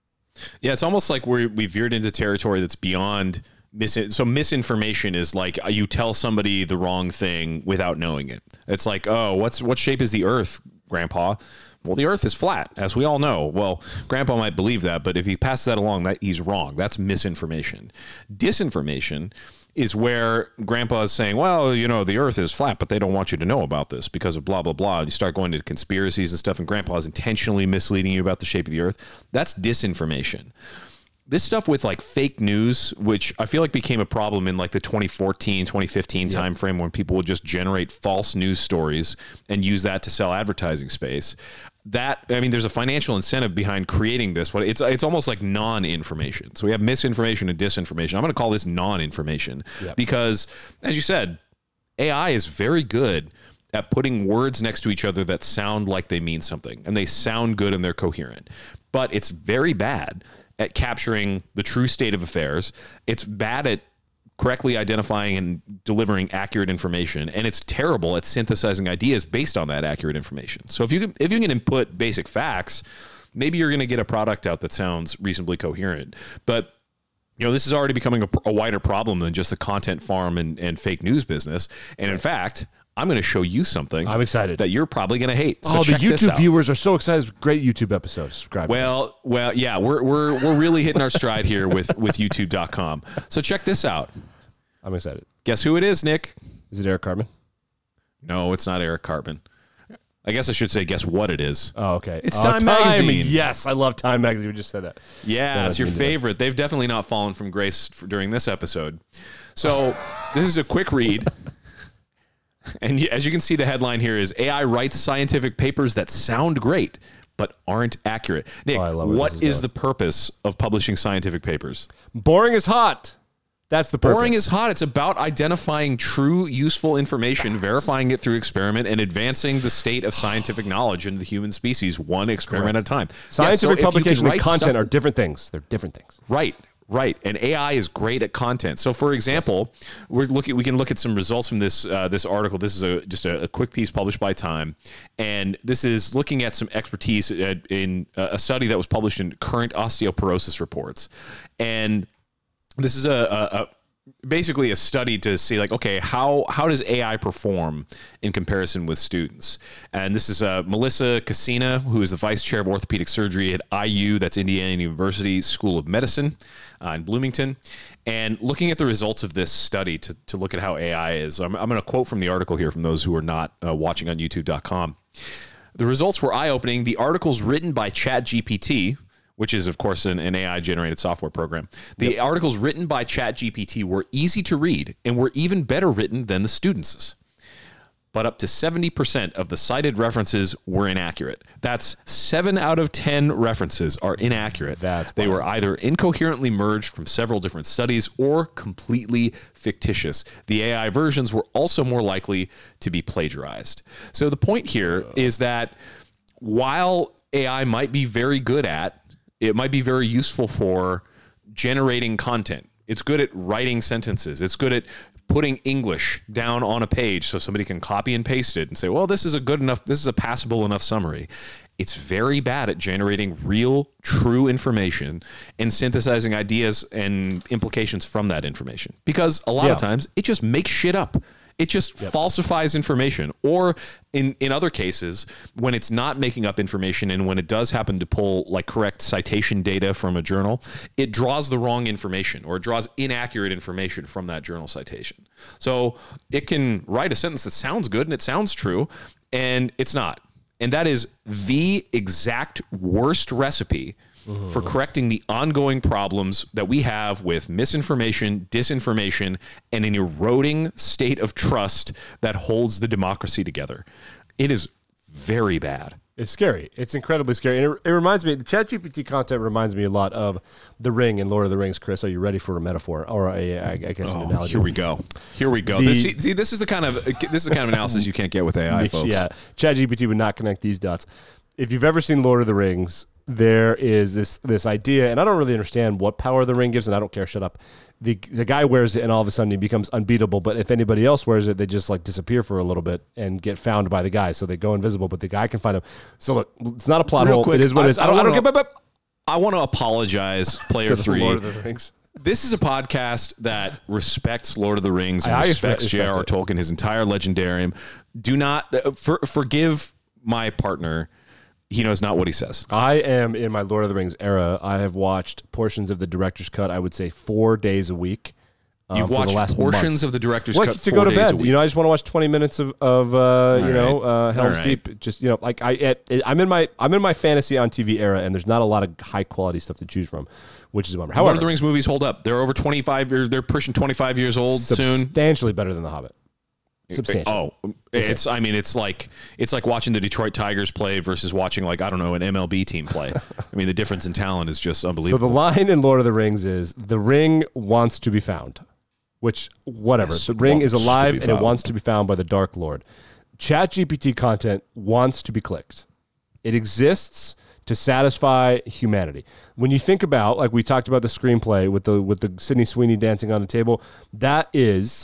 Yeah, it's almost like we we veered into territory that's beyond mis- so misinformation is like you tell somebody the wrong thing without knowing it. It's like, oh, what's what shape is the Earth, Grandpa? Well, the Earth is flat, as we all know. Well, Grandpa might believe that, but if he passes that along, that he's wrong. That's misinformation. Disinformation is where Grandpa is saying, well, you know, the Earth is flat, but they don't want you to know about this because of blah, blah, blah. You start going to conspiracies and stuff, and Grandpa is intentionally misleading you about the shape of the Earth. That's disinformation. This stuff with like fake news, which I feel like became a problem in like the twenty fourteen, twenty fifteen Yep. timeframe when people would just generate false news stories and use that to sell advertising space. That, I mean, there's a financial incentive behind creating this. What it's it's almost like non-information. So we have misinformation and disinformation. I'm going to call this non-information Yep. because, as you said, A I is very good at putting words next to each other that sound like they mean something, and they sound good and they're coherent. But it's very bad at capturing the true state of affairs. It's bad at correctly identifying and delivering accurate information, and it's terrible at synthesizing ideas based on that accurate information. So if you can, if you can input basic facts, maybe you're going to get a product out that sounds reasonably coherent. But you know, this is already becoming a, a wider problem than just the content farm and, and fake news business. And in fact, I'm going to show you something I'm excited. that you're probably going to hate. So oh, the check this YouTube out. viewers are so excited. Great YouTube episode. Subscribe. Well, well, yeah, we're we're we're really hitting our stride here with with YouTube dot com. So check this out. I'm excited. Guess who it is, Nick? Is it Eric Cartman? No, it's not Eric Cartman. I guess I should say, guess what it is. Oh, okay. It's Oh, Time Magazine. Yes, I love Time Magazine. We just said that. Yeah, Yeah, it's your I mean, yeah. favorite. They've definitely not fallen from grace for, during this episode. So this is a quick read. And y- as you can see, the headline here is A I writes scientific papers that sound great, but aren't accurate. Nick, Oh, I love where what this is, is going. the purpose of publishing scientific papers? Boring is hot. That's the purpose. Boring is hot. It's about identifying true, useful information, verifying it through experiment, and advancing the state of scientific knowledge into the human species one experiment at a time. Scientific Yeah, so if you can publication and write content stuff- are different things. They're different things. Right, right. And A I is great at content. So, for example, we're looking. We can look at some results from this uh, this article. This is a just a, a quick piece published by Time, and this is looking at some expertise at, in a study that was published in Current Osteoporosis Reports, and this is a, a, a basically a study to see like, okay, how how does A I perform in comparison with students? And this is uh, Melissa Cassina, who is the vice chair of orthopedic surgery at I U, that's Indiana University School of Medicine uh, in Bloomington. And looking at the results of this study to, to look at how A I is, I'm, I'm going to quote from the article here from those who are not uh, watching on YouTube dot com. The results were eye-opening. The articles written by ChatGPT, which is, of course, an, an A I-generated software program. The yep. articles written by ChatGPT were easy to read and were even better written than the students'. But up to seventy percent of the cited references were inaccurate. That's seven out of ten references are inaccurate. That's they wild. were either incoherently merged from several different studies or completely fictitious. The A I versions were also more likely to be plagiarized. So the point here uh. is that while A I might be very good at, it might be very useful for generating content. It's good at writing sentences. It's good at putting English down on a page so somebody can copy and paste it and say, well, this is a good enough, this is a passable enough summary. It's very bad at generating real, true information and synthesizing ideas and implications from that information. Because a lot Yeah. of times it just makes shit up. It just yep. falsifies information. Or in, in other cases, when it's not making up information and when it does happen to pull like correct citation data from a journal, it draws the wrong information or it draws inaccurate information from that journal citation. So it can write a sentence that sounds good and it sounds true, and it's not. And that is the exact worst recipe mm-hmm. for correcting the ongoing problems that we have with misinformation, disinformation, and an eroding state of trust that holds the democracy together. It is very bad. It's scary. It's incredibly scary. And it, it reminds me, the ChatGPT content reminds me a lot of The Ring and Lord of the Rings. Chris, are you ready for a metaphor or a, I guess, an Oh, analogy? here we go. Here we go. The- this, see, see, this is the kind of this is the kind of analysis you can't get with A I, folks. Yeah, ChatGPT would not connect these dots. If you've ever seen Lord of the Rings, there is this this idea, and I don't really understand what power the ring gives, and I don't care, shut up. The the guy wears it, and all of a sudden he becomes unbeatable, but if anybody else wears it, they just like disappear for a little bit and get found by the guy, so they go invisible, but the guy can find them. So look, it's not a plot Real hole. quick, it is what I- it is. I, I don't, I don't wanna- get... but- but- I want to apologize, Player to the Three. Lord of the Rings. This is a podcast that respects Lord of the Rings and I respects respect- J R R respect it. Tolkien, his entire legendarium. Do not uh, for, forgive my partner. He knows not what he says. I am in my Lord of the Rings era. I have watched portions of the director's cut, I would say four days a week. um, You've for the watched last portions month. of the director's Like cut to four go to days a bed. week. You know, I just want to watch twenty minutes of, of uh, you right. know, uh, Helm's All right. Deep. Just, you know, like I, it, it, I'm in my, I'm in my fantasy on T V era, and there's not a lot of high quality stuff to choose from, which is a bummer. Lord However, of the Rings movies hold up. They're over twenty-five years. They're pushing twenty-five years old soon. substantially better than The Hobbit. Substantially. Oh, it's. I mean, it's like it's like watching the Detroit Tigers play versus watching like I don't know an M L B team play. I mean, the difference in talent is just So unbelievable. the line in Lord of the Rings is, the ring wants to be found, which, whatever. Yes, the ring is wants to alive be and it found. wants to be found by the Dark Lord. ChatGPT content wants to be clicked. It exists to satisfy humanity. When you think about, like we talked about the screenplay with the with the Sydney Sweeney dancing on a table, that is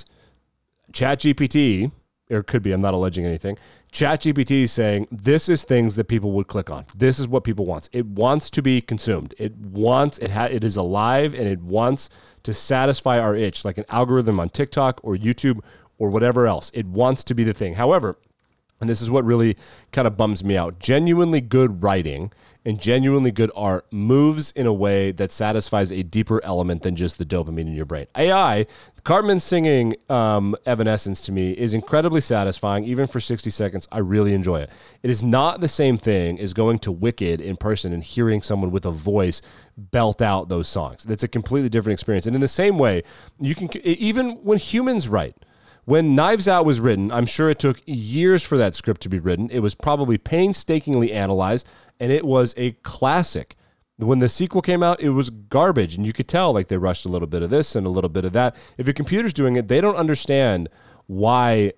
ChatGPT, or it could be, I'm not alleging anything. ChatGPT is saying, this is things that people would click on. This is what people want. It wants to be consumed. It wants, it, ha- it is alive, and it wants to satisfy our itch, like an algorithm on TikTok or YouTube or whatever else. It wants to be the thing. However, and this is what really kind of bums me out, genuinely good writing and genuinely good art moves in a way that satisfies a deeper element than just the dopamine in your brain. A I, Cartman singing um, Evanescence to me is incredibly satisfying. Even for sixty seconds, I really enjoy it. It is not the same thing as going to Wicked in person and hearing someone with a voice belt out those songs. That's a completely different experience. And in the same way, you can, even when humans write, when Knives Out was written, I'm sure it took years for that script to be written. It was probably painstakingly analyzed, and it was a classic. When the sequel came out, it was garbage, and you could tell like they rushed a little bit of this and a little bit of that. If a computer's doing it, they don't understand why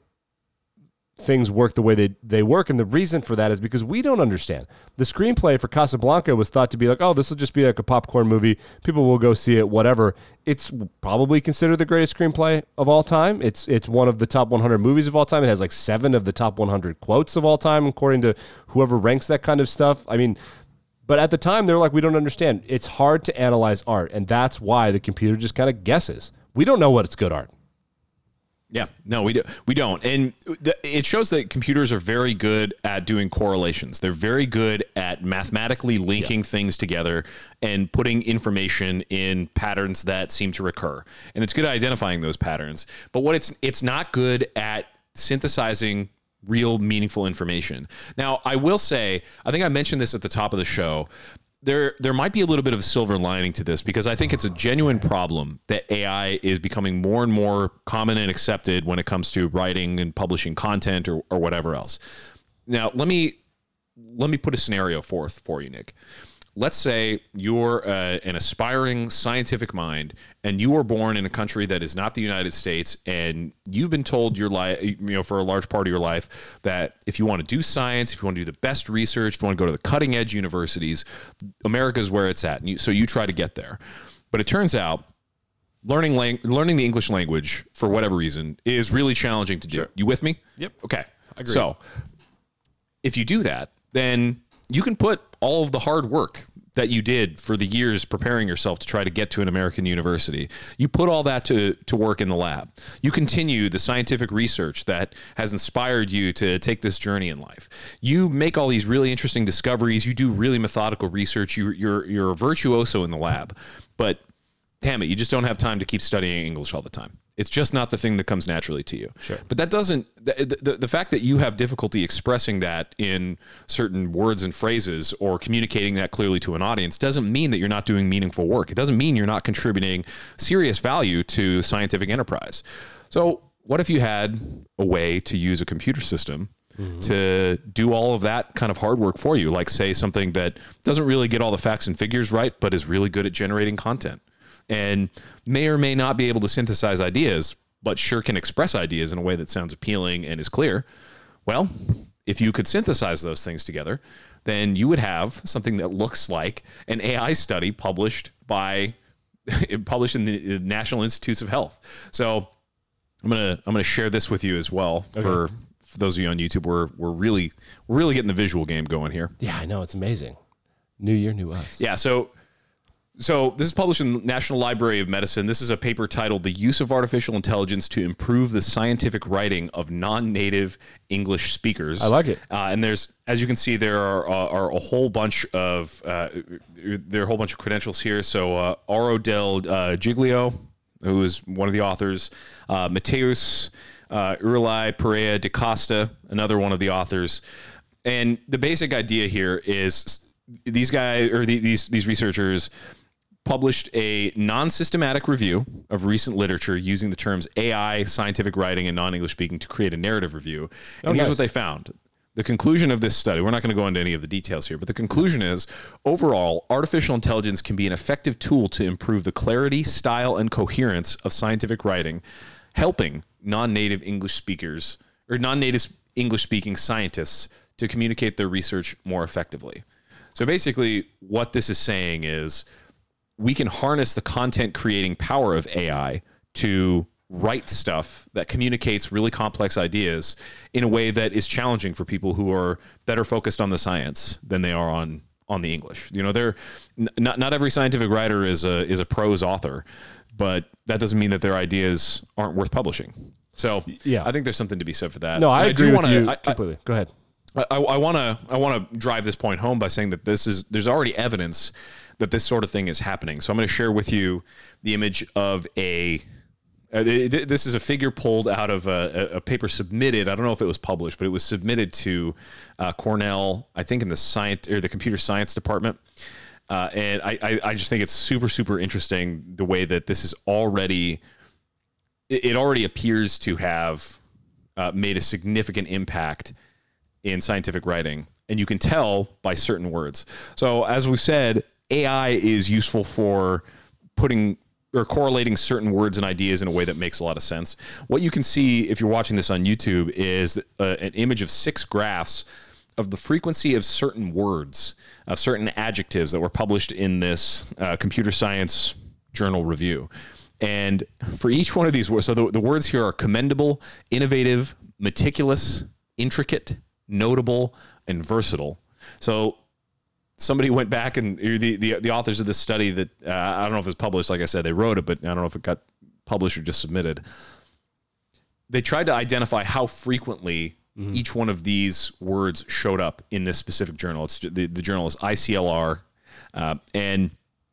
things work the way they, they work, and the reason for that is because we don't understand. The screenplay for Casablanca was thought to be like, oh, this will just be like a popcorn movie. People will go see it, whatever. It's probably considered the greatest screenplay of all time. It's it's one of the top one hundred movies of all time. It has like seven of the top one hundred quotes of all time, according to whoever ranks that kind of stuff. I mean, but at the time, they're like, we don't understand. It's hard to analyze art, and that's why the computer just kind of guesses. We don't know what's good art. Yeah, no, we do, we don't, and th- it shows that computers are very good at doing correlations. They're very good at mathematically linking yeah. things together and putting information in patterns that seem to recur. And it's good at identifying those patterns. But what it's it's not good at synthesizing real meaningful information. Now, I will say, I think I mentioned this at the top of the show. There, there might be a little bit of a silver lining to this because I think it's a genuine problem that A I is becoming more and more common and accepted when it comes to writing and publishing content or, or whatever else. Now, let me let me put a scenario forth for you, Nick. Let's say you're uh, an aspiring scientific mind and you were born in a country that is not the United States, and you've been told your life, you know, for a large part of your life, that if you want to do science, if you want to do the best research, if you want to go to the cutting edge universities, America is where it's at. And you, so you try to get there. But it turns out learning lang- learning the English language for whatever reason is really challenging to do. Sure. You with me? Yep. Okay. I agree. So if you do that, then you can put all of the hard work that you did for the years preparing yourself to try to get to an American university. You put all that to, to work in the lab. You continue the scientific research that has inspired you to take this journey in life. You make all these really interesting discoveries. You do really methodical research. You, you're, you're a virtuoso in the lab. But damn it, you just don't have time to keep studying English all the time. It's just not the thing that comes naturally to you. Sure. But that doesn't, the, the, the fact that you have difficulty expressing that in certain words and phrases or communicating that clearly to an audience doesn't mean that you're not doing meaningful work. It doesn't mean you're not contributing serious value to scientific enterprise. So what if you had a way to use a computer system mm-hmm. to do all of that kind of hard work for you? Like, say, something that doesn't really get all the facts and figures right, but is really good at generating content, and may or may not be able to synthesize ideas, but sure can express ideas in a way that sounds appealing and is clear. Well, if you could synthesize those things together, then you would have something that looks like an A I study published by published in the National Institutes of Health. So I'm gonna I'm gonna share this with you as well. Okay. for for those of you on YouTube. We're we're really we're really getting the visual game going here. Yeah, I know, it's amazing. New year, new us. Yeah, so. So this is published in the National Library of Medicine. This is a paper titled "The Use of Artificial Intelligence to Improve the Scientific Writing of Non-Native English Speakers." I like it. Uh, and there's, as you can see, there are, uh, are a whole bunch of uh, there are a whole bunch of credentials here. So uh, Aro del uh, Giglio, who is one of the authors, uh, Mateus uh, Urlai Pereira de Costa, another one of the authors. And the basic idea here is these guys or the, these these researchers published a non-systematic review of recent literature using the terms A I, scientific writing, and non-English speaking to create a narrative review. And oh, here's nice. What they found. The conclusion of this study, we're not going to go into any of the details here, but the conclusion is, overall, artificial intelligence can be an effective tool to improve the clarity, style, and coherence of scientific writing, helping non-native English speakers or non-native English-speaking scientists to communicate their research more effectively. So basically, what this is saying is, we can harness the content creating power of A I to write stuff that communicates really complex ideas in a way that is challenging for people who are better focused on the science than they are on on the English. You know, they're not not every scientific writer is a is a prose author, but that doesn't mean that their ideas aren't worth publishing. So yeah, I think there's something to be said for that. No, I and agree I do with wanna, you I, completely. Go ahead. I want to I want to drive this point home by saying that this is there's already evidence that this sort of thing is happening. So I'm going to share with you the image of a. Uh, this is a figure pulled out of a, a paper submitted. I don't know if it was published, but it was submitted to uh, Cornell, I think, in the science or the computer science department. Uh, and I, I, I just think it's super, super interesting the way that this is already. It, it already appears to have uh, made a significant impact in scientific writing, and you can tell by certain words. So, as we said, A I is useful for putting or correlating certain words and ideas in a way that makes a lot of sense. What you can see if you're watching this on YouTube is uh, an image of six graphs of the frequency of certain words, of certain adjectives that were published in this uh, computer science journal review. And for each one of these words, so the, the words here are commendable, innovative, meticulous, intricate, notable, and versatile. So somebody went back and the, the, the authors of this study that, uh, I don't know if it was published, like I said, they wrote it, but I don't know if it got published or just submitted. They tried to identify how frequently mm-hmm. each one of these words showed up in this specific journal. It's the, the journal is I C L R. Uh, and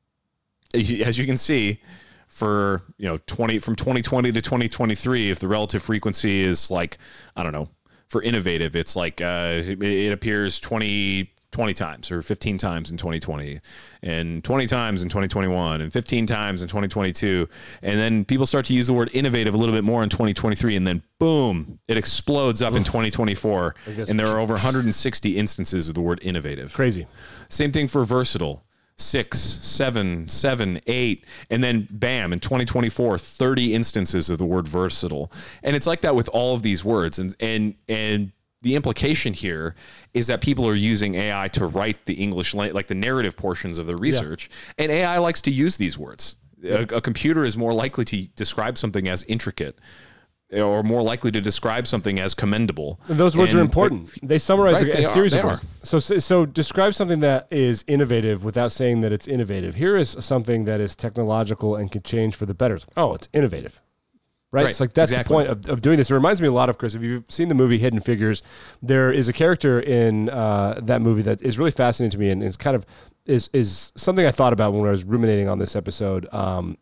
as you can see, for, you know, twenty from twenty twenty to twenty twenty-three, if the relative frequency is like, I don't know, for innovative, it's like uh, it, it appears twenty, twenty times or fifteen times in twenty twenty and twenty times in twenty twenty-one and fifteen times in twenty twenty-two. And then people start to use the word innovative a little bit more in twenty twenty-three. And then boom, it explodes up Oof. in twenty twenty-four. And there are over one hundred sixty instances of the word innovative. Crazy. Same thing for versatile. Six, seven, seven, eight, and then bam, in twenty twenty-four, thirty instances of the word versatile. And it's like that with all of these words. And and and the implication here is that people are using A I to write the English, like the narrative portions of the research. Yeah. And A I likes to use these words. A, a computer is more likely to describe something as intricate, or more likely to describe something as commendable. And those words and, are important. They summarize right, a, they a series are, of words. So, so, so describe something that is innovative without saying that it's innovative. Here is something that is technological and can change for the better. Oh, it's innovative. Right? Right, It's like that's exactly. the point of, of doing this. It reminds me a lot of, Chris, if you've seen the movie Hidden Figures, there is a character in uh, that movie that is really fascinating to me, and is kind of is is something I thought about when I was ruminating on this episode. Um,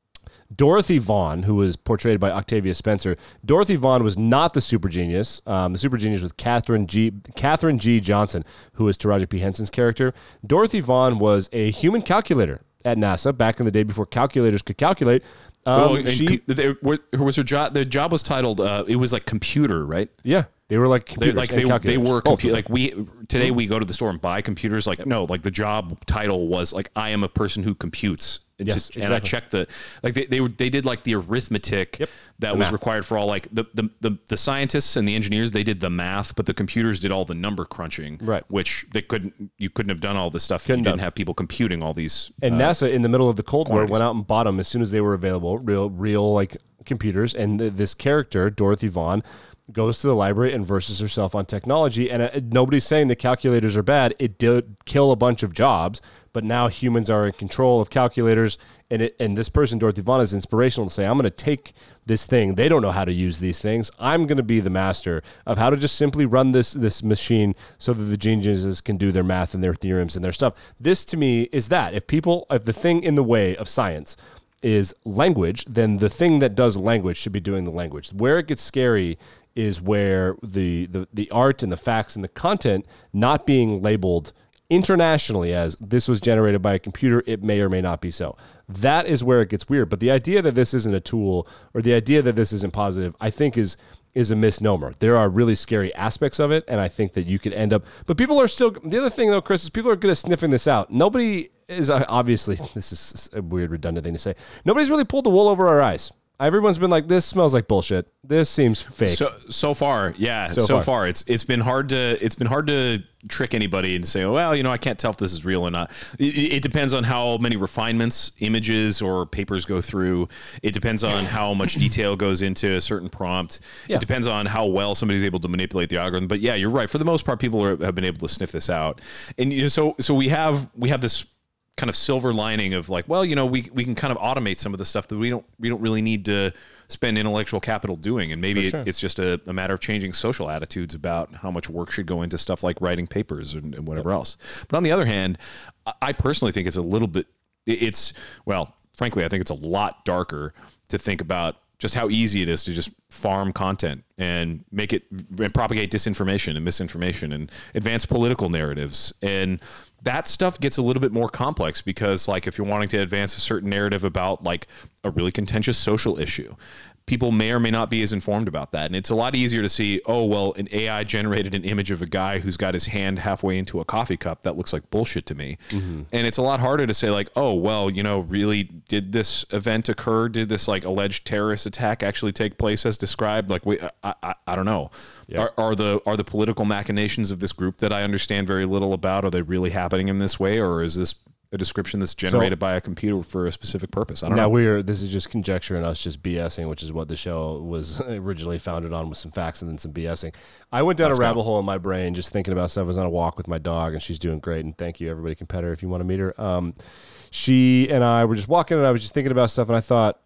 Dorothy Vaughan, who was portrayed by Octavia Spencer. Dorothy Vaughan was not the super genius. Um, the super genius was Catherine G. Catherine G. Johnson, who was Taraji P. Henson's character. Dorothy Vaughan was a human calculator at NASA back in the day before calculators could calculate. Um, well, and she, com- they, were, was her job. Their job was titled. Uh, it was like computer, right? yeah, they were like They, computers. like and they, they calculators. were Both of compu- them. like we today we go to the store and buy computers. Like no, like the job title was like I am a person who computes. And, Yes, to, and I exactly. checked the like they they, were, they did like the arithmetic Yep. that The was math. required for all like the, the the the scientists and the engineers. They did the math, but the computers did all the number crunching. Right. Which they couldn't. You couldn't have done all this stuff Couldn't if you didn't done. have people computing all these. And uh, NASA, in the middle of the Cold War, quantities. went out and bought them as soon as they were available, real, real like computers. And th- this character, Dorothy Vaughan, goes to the library and verses herself on technology. And uh, nobody's saying the calculators are bad. It did kill a bunch of jobs, but now humans are in control of calculators. And it, and this person, Dorothy Vaughan, is inspirational to say, I'm going to take this thing. They don't know how to use these things. I'm going to be the master of how to just simply run this this machine so that the geniuses can do their math and their theorems and their stuff. This, to me, is that. If people, if the thing in the way of science is language, then the thing that does language should be doing the language. Where it gets scary is where the, the, the art and the facts and the content not being labeled internationally as this was generated by a computer, it may or may not be so. That is where it gets weird. But the idea that this isn't a tool, or the idea that this isn't positive, I think is is a misnomer. There are really scary aspects of it, and I think that you could end up... But people are still... The other thing, though, Chris, is people are good at sniffing this out. Nobody is... uh, Obviously, this is a weird, redundant thing to say. Nobody's really pulled the wool over our eyes. Everyone's been like, this smells like bullshit. This seems fake. So so far, yeah. So So, far. far. it's it's been hard to it's been hard to trick anybody and say, oh, well, you know, I can't tell if this is real or not. It, it depends on how many refinements, images, or papers go through. It depends on how much detail goes into a certain prompt. Yeah. It depends on how well somebody's able to manipulate the algorithm. But yeah, you're right. For the most part, people are, have been able to sniff this out. And you know, so so we have we have this kind of silver lining of like, well, you know, we we can kind of automate some of the stuff that we don't we don't really need to spend intellectual capital doing, and maybe For sure. it, it's just a, a matter of changing social attitudes about how much work should go into stuff like writing papers and, and whatever else. But on the other hand, I- I personally think it's a little bit it- it's well, frankly, I think it's a lot darker to think about just how easy it is to just farm content and make it and propagate disinformation and misinformation and advance political narratives. And that stuff gets a little bit more complex because, like, if you're wanting to advance a certain narrative about like a really contentious social issue, people may or may not be as informed about that. And it's a lot easier to see, oh, well, an A I generated an image of a guy who's got his hand halfway into a coffee cup. That looks like bullshit to me. Mm-hmm. And it's a lot harder to say like, oh, well, you know, really, did this event occur? Did this like alleged terrorist attack actually take place as described? Like, we, I, I, I don't know. Yeah. Are, are the are the political machinations of this group that I understand very little about, are they really happening in this way? Or is this a description that's generated so, by a computer for a specific purpose? I don't now know. Now we're, this is just conjecture and us just BSing, which is what the show was originally founded on, with some facts and then some BSing. I went down Let's a rabbit go. hole in my brain just thinking about stuff. I was on a walk with my dog and she's doing great. And thank you, everybody can pet her if you want to meet her. Um, she and I were just walking and I was just thinking about stuff and I thought,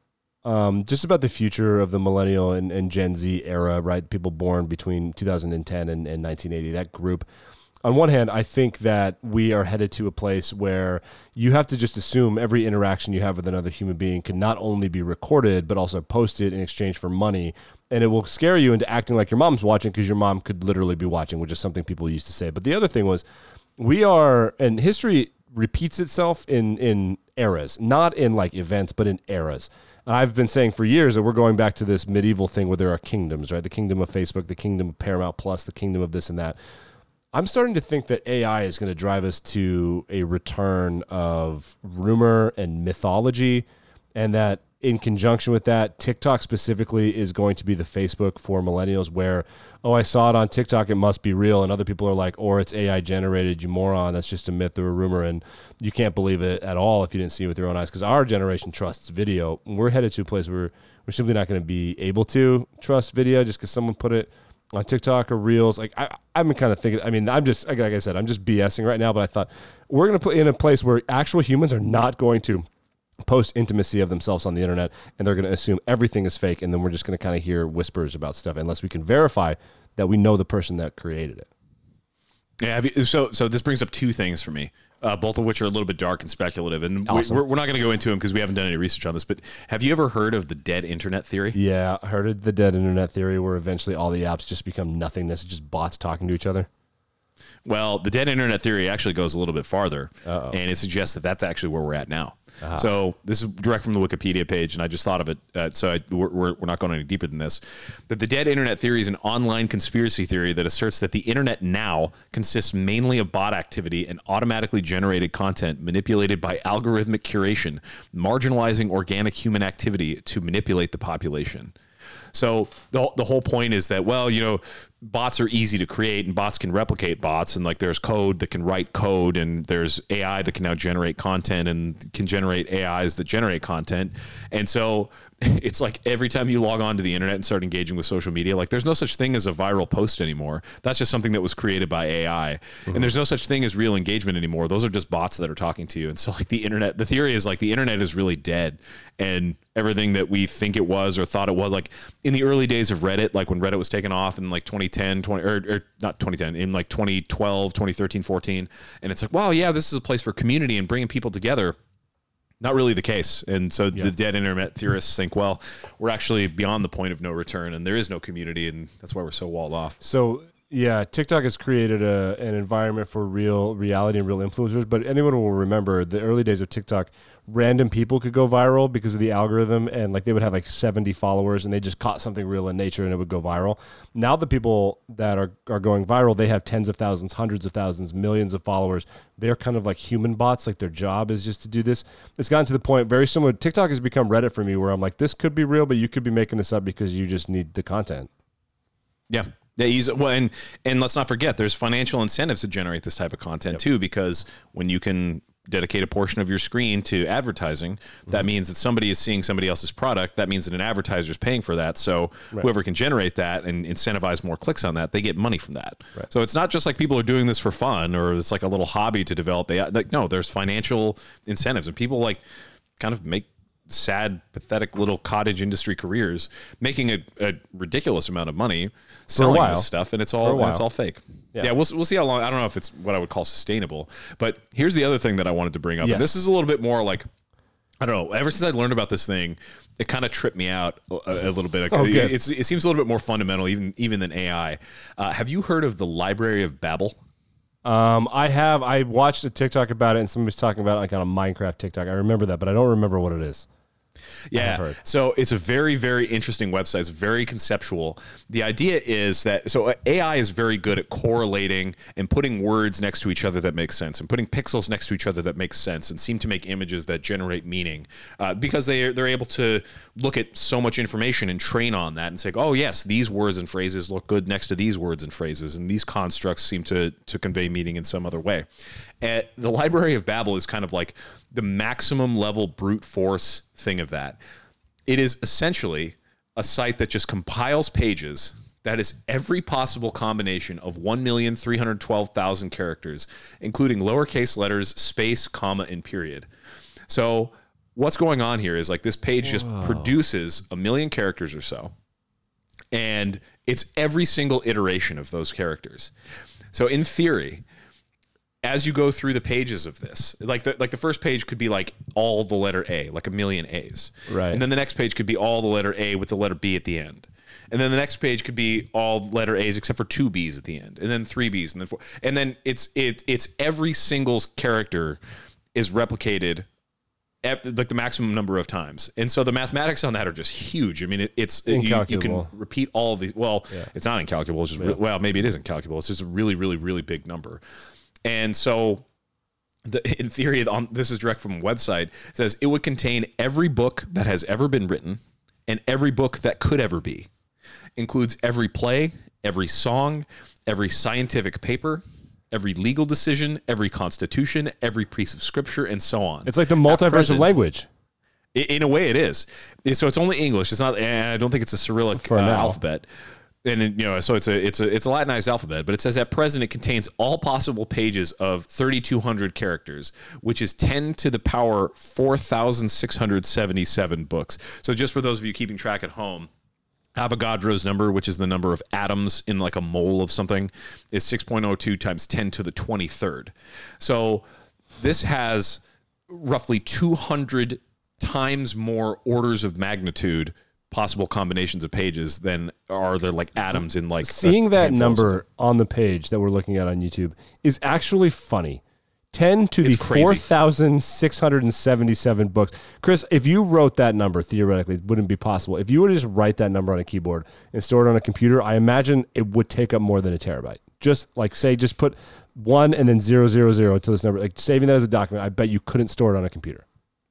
um, just about the future of the millennial and, and Gen Z era, right? People born between two thousand ten and, and nineteen eighty, that group. On one hand, I think that we are headed to a place where you have to just assume every interaction you have with another human being can not only be recorded, but also posted in exchange for money. And it will scare you into acting like your mom's watching because your mom could literally be watching, which is something people used to say. But the other thing was, we are, and history repeats itself in, in eras, not in like events, but in eras. And I've been saying for years that we're going back to this medieval thing where there are kingdoms, right? The kingdom of Facebook, the kingdom of Paramount Plus, the kingdom of this and that. I'm starting to think that A I is going to drive us to a return of rumor and mythology, and that in conjunction with that, TikTok specifically is going to be the Facebook for millennials where, oh, I saw it on TikTok, it must be real, and other people are like, or it's A I generated, you moron, that's just a myth or a rumor, and you can't believe it at all if you didn't see it with your own eyes, because our generation trusts video. We're headed to a place where we're simply not going to be able to trust video just because someone put it on TikTok or Reels. Like I, I've been kind of thinking, I mean, I'm just, like I said, I'm just BSing right now, but I thought we're going to put in a place where actual humans are not going to post intimacy of themselves on the internet, and they're going to assume everything is fake. And then we're just going to kind of hear whispers about stuff unless we can verify that we know the person that created it. Yeah. Have you, so, so this brings up two things for me, uh, both of which are a little bit dark and speculative, and Awesome. we, we're, we're not going to go into them because we haven't done any research on this, but have you ever heard of the dead internet theory? Yeah. I heard of the dead internet theory where eventually all the apps just become nothingness, just bots talking to each other. Well, the dead internet theory actually goes a little bit farther, Uh-oh. and it suggests that that's actually where we're at now. Uh-huh. So this is direct from the Wikipedia page, and I just thought of it. Uh, so I, we're, we're we're not going any deeper than this. But the dead internet theory is an online conspiracy theory that asserts that the internet now consists mainly of bot activity and automatically generated content manipulated by algorithmic curation, marginalizing organic human activity to manipulate the population. So the the whole point is that, well, you know, bots are easy to create and bots can replicate bots, and like there's code that can write code, and there's A I that can now generate content and can generate A Is that generate content. And so it's like every time you log on to the internet and start engaging with social media, like there's no such thing as a viral post anymore. That's just something that was created by A I. Mm-hmm. And there's no such thing as real engagement anymore. Those are just bots that are talking to you. And so like the internet, the theory is like the internet is really dead, and everything that we think it was or thought it was, like in the early days of Reddit, like when Reddit was taken off in like twenty ten, twenty, or, or not twenty ten, in like twenty twelve, twenty thirteen, fourteen. And it's like, wow, yeah, this is a place for community and bringing people together. Not really the case. And so yeah. the dead internet theorists think, well, we're actually beyond the point of no return, and there is no community, and that's why we're so walled off. So yeah, TikTok has created a, an environment for real reality and real influencers, but anyone will remember the early days of TikTok, random people could go viral because of the algorithm, and like they would have like seventy followers and they just caught something real in nature and it would go viral. Now the people that are, are going viral, they have tens of thousands, hundreds of thousands, millions of followers. They're kind of like human bots. Like their job is just to do this. It's gotten to the point very similar. TikTok has become Reddit for me, where I'm like, this could be real, but you could be making this up because you just need the content. Yeah. Yeah, he's well, and and let's not forget, there's financial incentives to generate this type of content yep. too, because when you can dedicate a portion of your screen to advertising, mm-hmm. that means that somebody is seeing somebody else's product. That means that an advertiser is paying for that. So right. whoever can generate that and incentivize more clicks on that, they get money from that. Right. So it's not just like people are doing this for fun or it's like a little hobby to develop. A I. Like, no, there's financial incentives, and people like kind of make sad, pathetic little cottage industry careers, making a, a ridiculous amount of money selling this stuff, and it's all and it's all fake. Yeah. yeah, we'll we'll see how long. I don't know if it's what I would call sustainable, but here's the other thing that I wanted to bring up. Yes. And this is a little bit more like, I don't know. Ever since I learned about this thing, it kind of tripped me out a, a little bit. Oh, it, it's, it seems a little bit more fundamental, even even than A I. Uh, have you heard of the Library of Babel? Um, I have. I watched a TikTok about it, and somebody was talking about it like on a Minecraft TikTok. I remember that, but I don't remember what it is. Yeah. So it's a very, very interesting website. It's very conceptual. The idea is that, so A I is very good at correlating and putting words next to each other that make sense, and putting pixels next to each other that make sense, and seem to make images that generate meaning, uh, because they, they're able to look at so much information and train on that and say, oh yes, these words and phrases look good next to these words and phrases, and these constructs seem to, to convey meaning in some other way. At the Library of Babel is kind of like the maximum level brute force thing of that. It is essentially a site that just compiles pages that is every possible combination of one million three hundred twelve thousand characters, including lowercase letters, space, comma, and period. So what's going on here is like this page just produces a million characters or so, and it's every single iteration of those characters. So in theory, as you go through the pages of this, like the like the first page could be like all the letter A, like a million A's. Right. And then the next page could be all the letter A with the letter B at the end. And then the next page could be all letter A's except for two B's at the end, and then three B's, and then four. And then it's it it's every single character is replicated like the maximum number of times. And so the mathematics on that are just huge. I mean, it, it's you, you can repeat all of these. Well, yeah. It's not incalculable. It's just yeah. re- well, maybe it is incalculable. It's just a really, really, really big number. And so the, in theory, on this is direct from a website, it says it would contain every book that has ever been written and every book that could ever be. Includes every play, every song, every scientific paper, every legal decision, every constitution, every piece of scripture, and so on. It's like the multiverse present, of language. In a way, it is. So it's only English. It's not. And I don't think it's a Cyrillic uh, alphabet. And you know, so it's a it's a it's a Latinized alphabet. But it says at present it contains all possible pages of thirty-two hundred characters, which is ten to the power four thousand six hundred seventy-seven books. So just for those of you keeping track at home, Avogadro's number, which is the number of atoms in like a mole of something, is six point oh two times ten to the twenty-third. So this has roughly two hundred times more orders of magnitude possible combinations of pages than are there like atoms in like seeing that number on the page that we're looking at on YouTube is actually funny. ten to the four thousand six hundred seventy-seven books. Chris, if you wrote that number, theoretically, it wouldn't be possible. If you were to just write that number on a keyboard and store it on a computer, I imagine it would take up more than a terabyte. Just like say, just put one and then zero, zero, zero to this number, like saving that as a document. I bet you couldn't store it on a computer.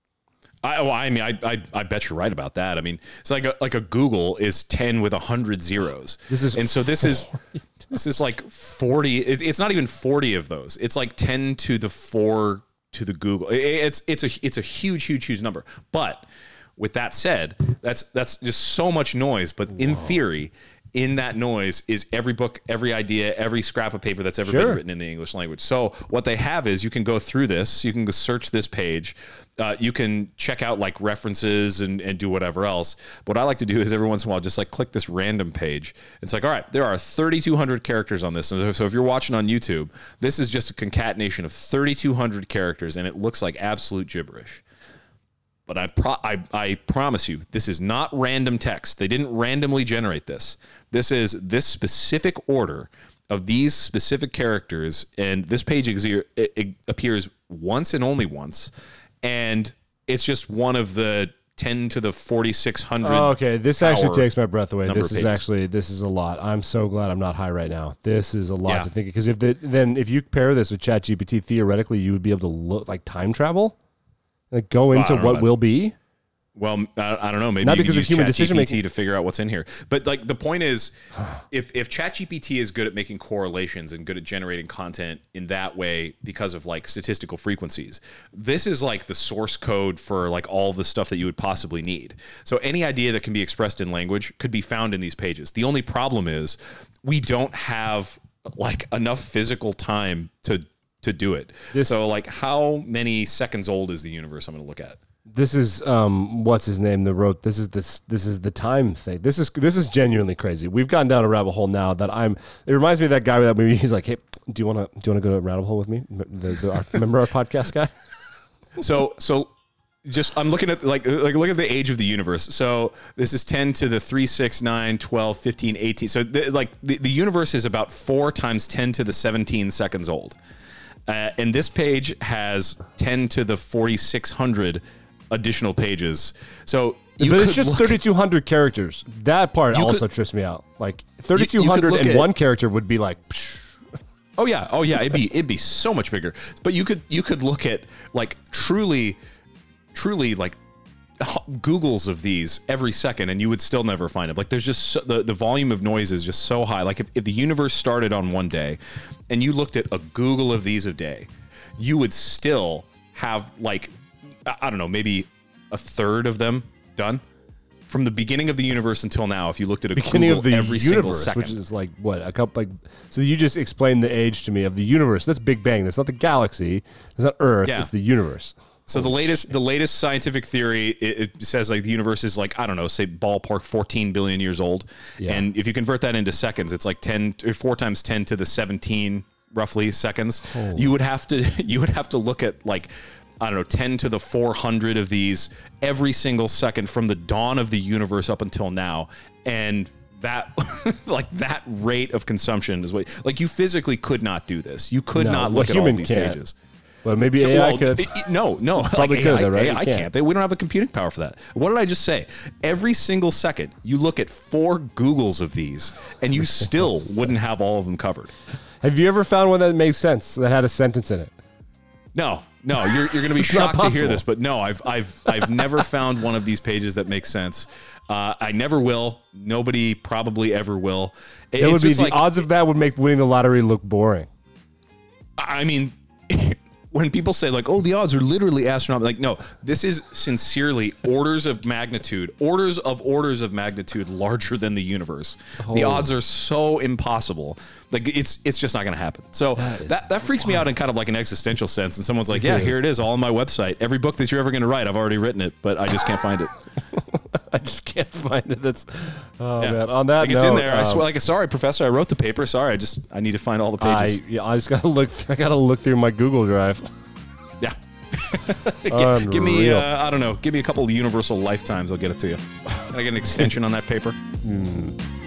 I, well, I mean, I, I I bet you're right about that. I mean, it's like a, like a Google is ten with a hundred zeros. This is and so this forty. is this is like forty. It, it's not even forty of those. It's like ten to the four to the Google. It, it's it's a it's a huge huge huge number. But with that said, that's that's just so much noise. But Whoa. in theory, in that noise is every book, every idea, every scrap of paper that's ever sure. been written in the English language. So what they have is you can go through this, you can go search this page, uh, you can check out like references and, and do whatever else. But what I like to do is every once in a while just like click this random page. It's like, all right, there are thirty-two hundred characters on this. So if you're watching on YouTube, this is just a concatenation of thirty-two hundred characters, and it looks like absolute gibberish. But I, pro- I I promise you, this is not random text. They didn't randomly generate this. This is this specific order of these specific characters, and this page ex- it, it appears once and only once, and it's just one of the ten to the forty-six hundred. Oh, okay, this actually takes my breath away. This is actually this is a lot. I'm so glad I'm not high right now. This is a lot yeah. to think, because if the, then if you pair this with ChatGPT, theoretically you would be able to look like time travel. Like go into well, what will be? Well, I, I don't know. Maybe not you because can of human decision making to figure out what's in here. But like the point is, if if ChatGPT is good at making correlations and good at generating content in that way because of like statistical frequencies, this is like the source code for like all the stuff that you would possibly need. So any idea that can be expressed in language could be found in these pages. The only problem is we don't have like enough physical time to to do it. This, so like how many seconds old is the universe I'm going to look at? This is um what's his name that wrote this is this this is the time thing. This is this is genuinely crazy. We've gotten down a rabbit hole now that I'm it reminds me of that guy with that movie. He's like, "Hey, do you want to do you want to go to a rabbit hole with me?" The, the, our, remember our podcast guy? So so just I'm looking at like like look at the age of the universe. So this is ten to the three, six, nine, twelve, fifteen, eighteen. So the, like the, the universe is about four times ten to the seventeen seconds old. Uh, and this page has ten to the forty-six hundred additional pages. So, you but it's just thirty-two hundred characters. That part also could, trips me out. Like thirty-two hundred and at, one character would be like. Psh. Oh yeah, oh yeah, it'd be it'd be so much bigger. But you could you could look at like truly, truly like Googles of these every second, and you would still never find it. Like there's just so, the the volume of noise is just so high. Like if, if the universe started on one day, and you looked at a Google of these a day, you would still have like I don't know, maybe a third of them done from the beginning of the universe until now. If you looked at a beginning Google of the every universe, single second, which is like what a couple like. So you just explained the age to me of the universe. That's Big Bang. That's not the galaxy. That's not Earth. Yeah. It's the universe. So the latest, the latest scientific theory, it, it says like the universe is like, I don't know, say ballpark fourteen billion years old. Yeah. And if you convert that into seconds, it's like ten or four times ten to the seventeen roughly seconds. Holy. You would have to, you would have to look at like, I don't know, ten to the four hundred of these every single second from the dawn of the universe up until now. And that, like that rate of consumption is what, like you physically could not do this. You could No, not well, look at all human these can't. pages. Well, maybe A I Well, could. it- it- no, no. Probably like could, A I, though, right? A You I can't. can't. They, we don't have the computing power for that. What did I just say? Every single second, you look at four Googles of these, and you still wouldn't have all of them covered. Have you ever found one that makes sense, that had a sentence in it? No, no. You're, you're going to be It's not shocked to hear possible. this, but no, I've I've I've never found one of these pages that makes sense. Uh, I never will. Nobody probably ever will. It, It would it's be just the like, odds of that would make winning the lottery look boring. I mean, when people say like, "Oh, the odds are literally astronomical," like, no, this is sincerely orders of magnitude, orders of orders of magnitude larger than the universe. The Oh. odds are so impossible. Like, it's it's just not going to happen. So that that, freaks me out in kind of like an existential sense. And someone's like, "Yeah, here it is, all on my website. Every book that you're ever going to write, I've already written it, but I just can't find it." I just can't find it. That's oh Yeah. man. On that like, it's note, in there. I um, swear, like, sorry, professor, I wrote the paper. Sorry, I just I need to find all the I pages. yeah, I just gotta look. I gotta look through my Google Drive. Yeah. Gi- give me, Unreal. uh, I don't know, give me a couple of universal lifetimes. I'll get it to you. Can I get an extension on that paper?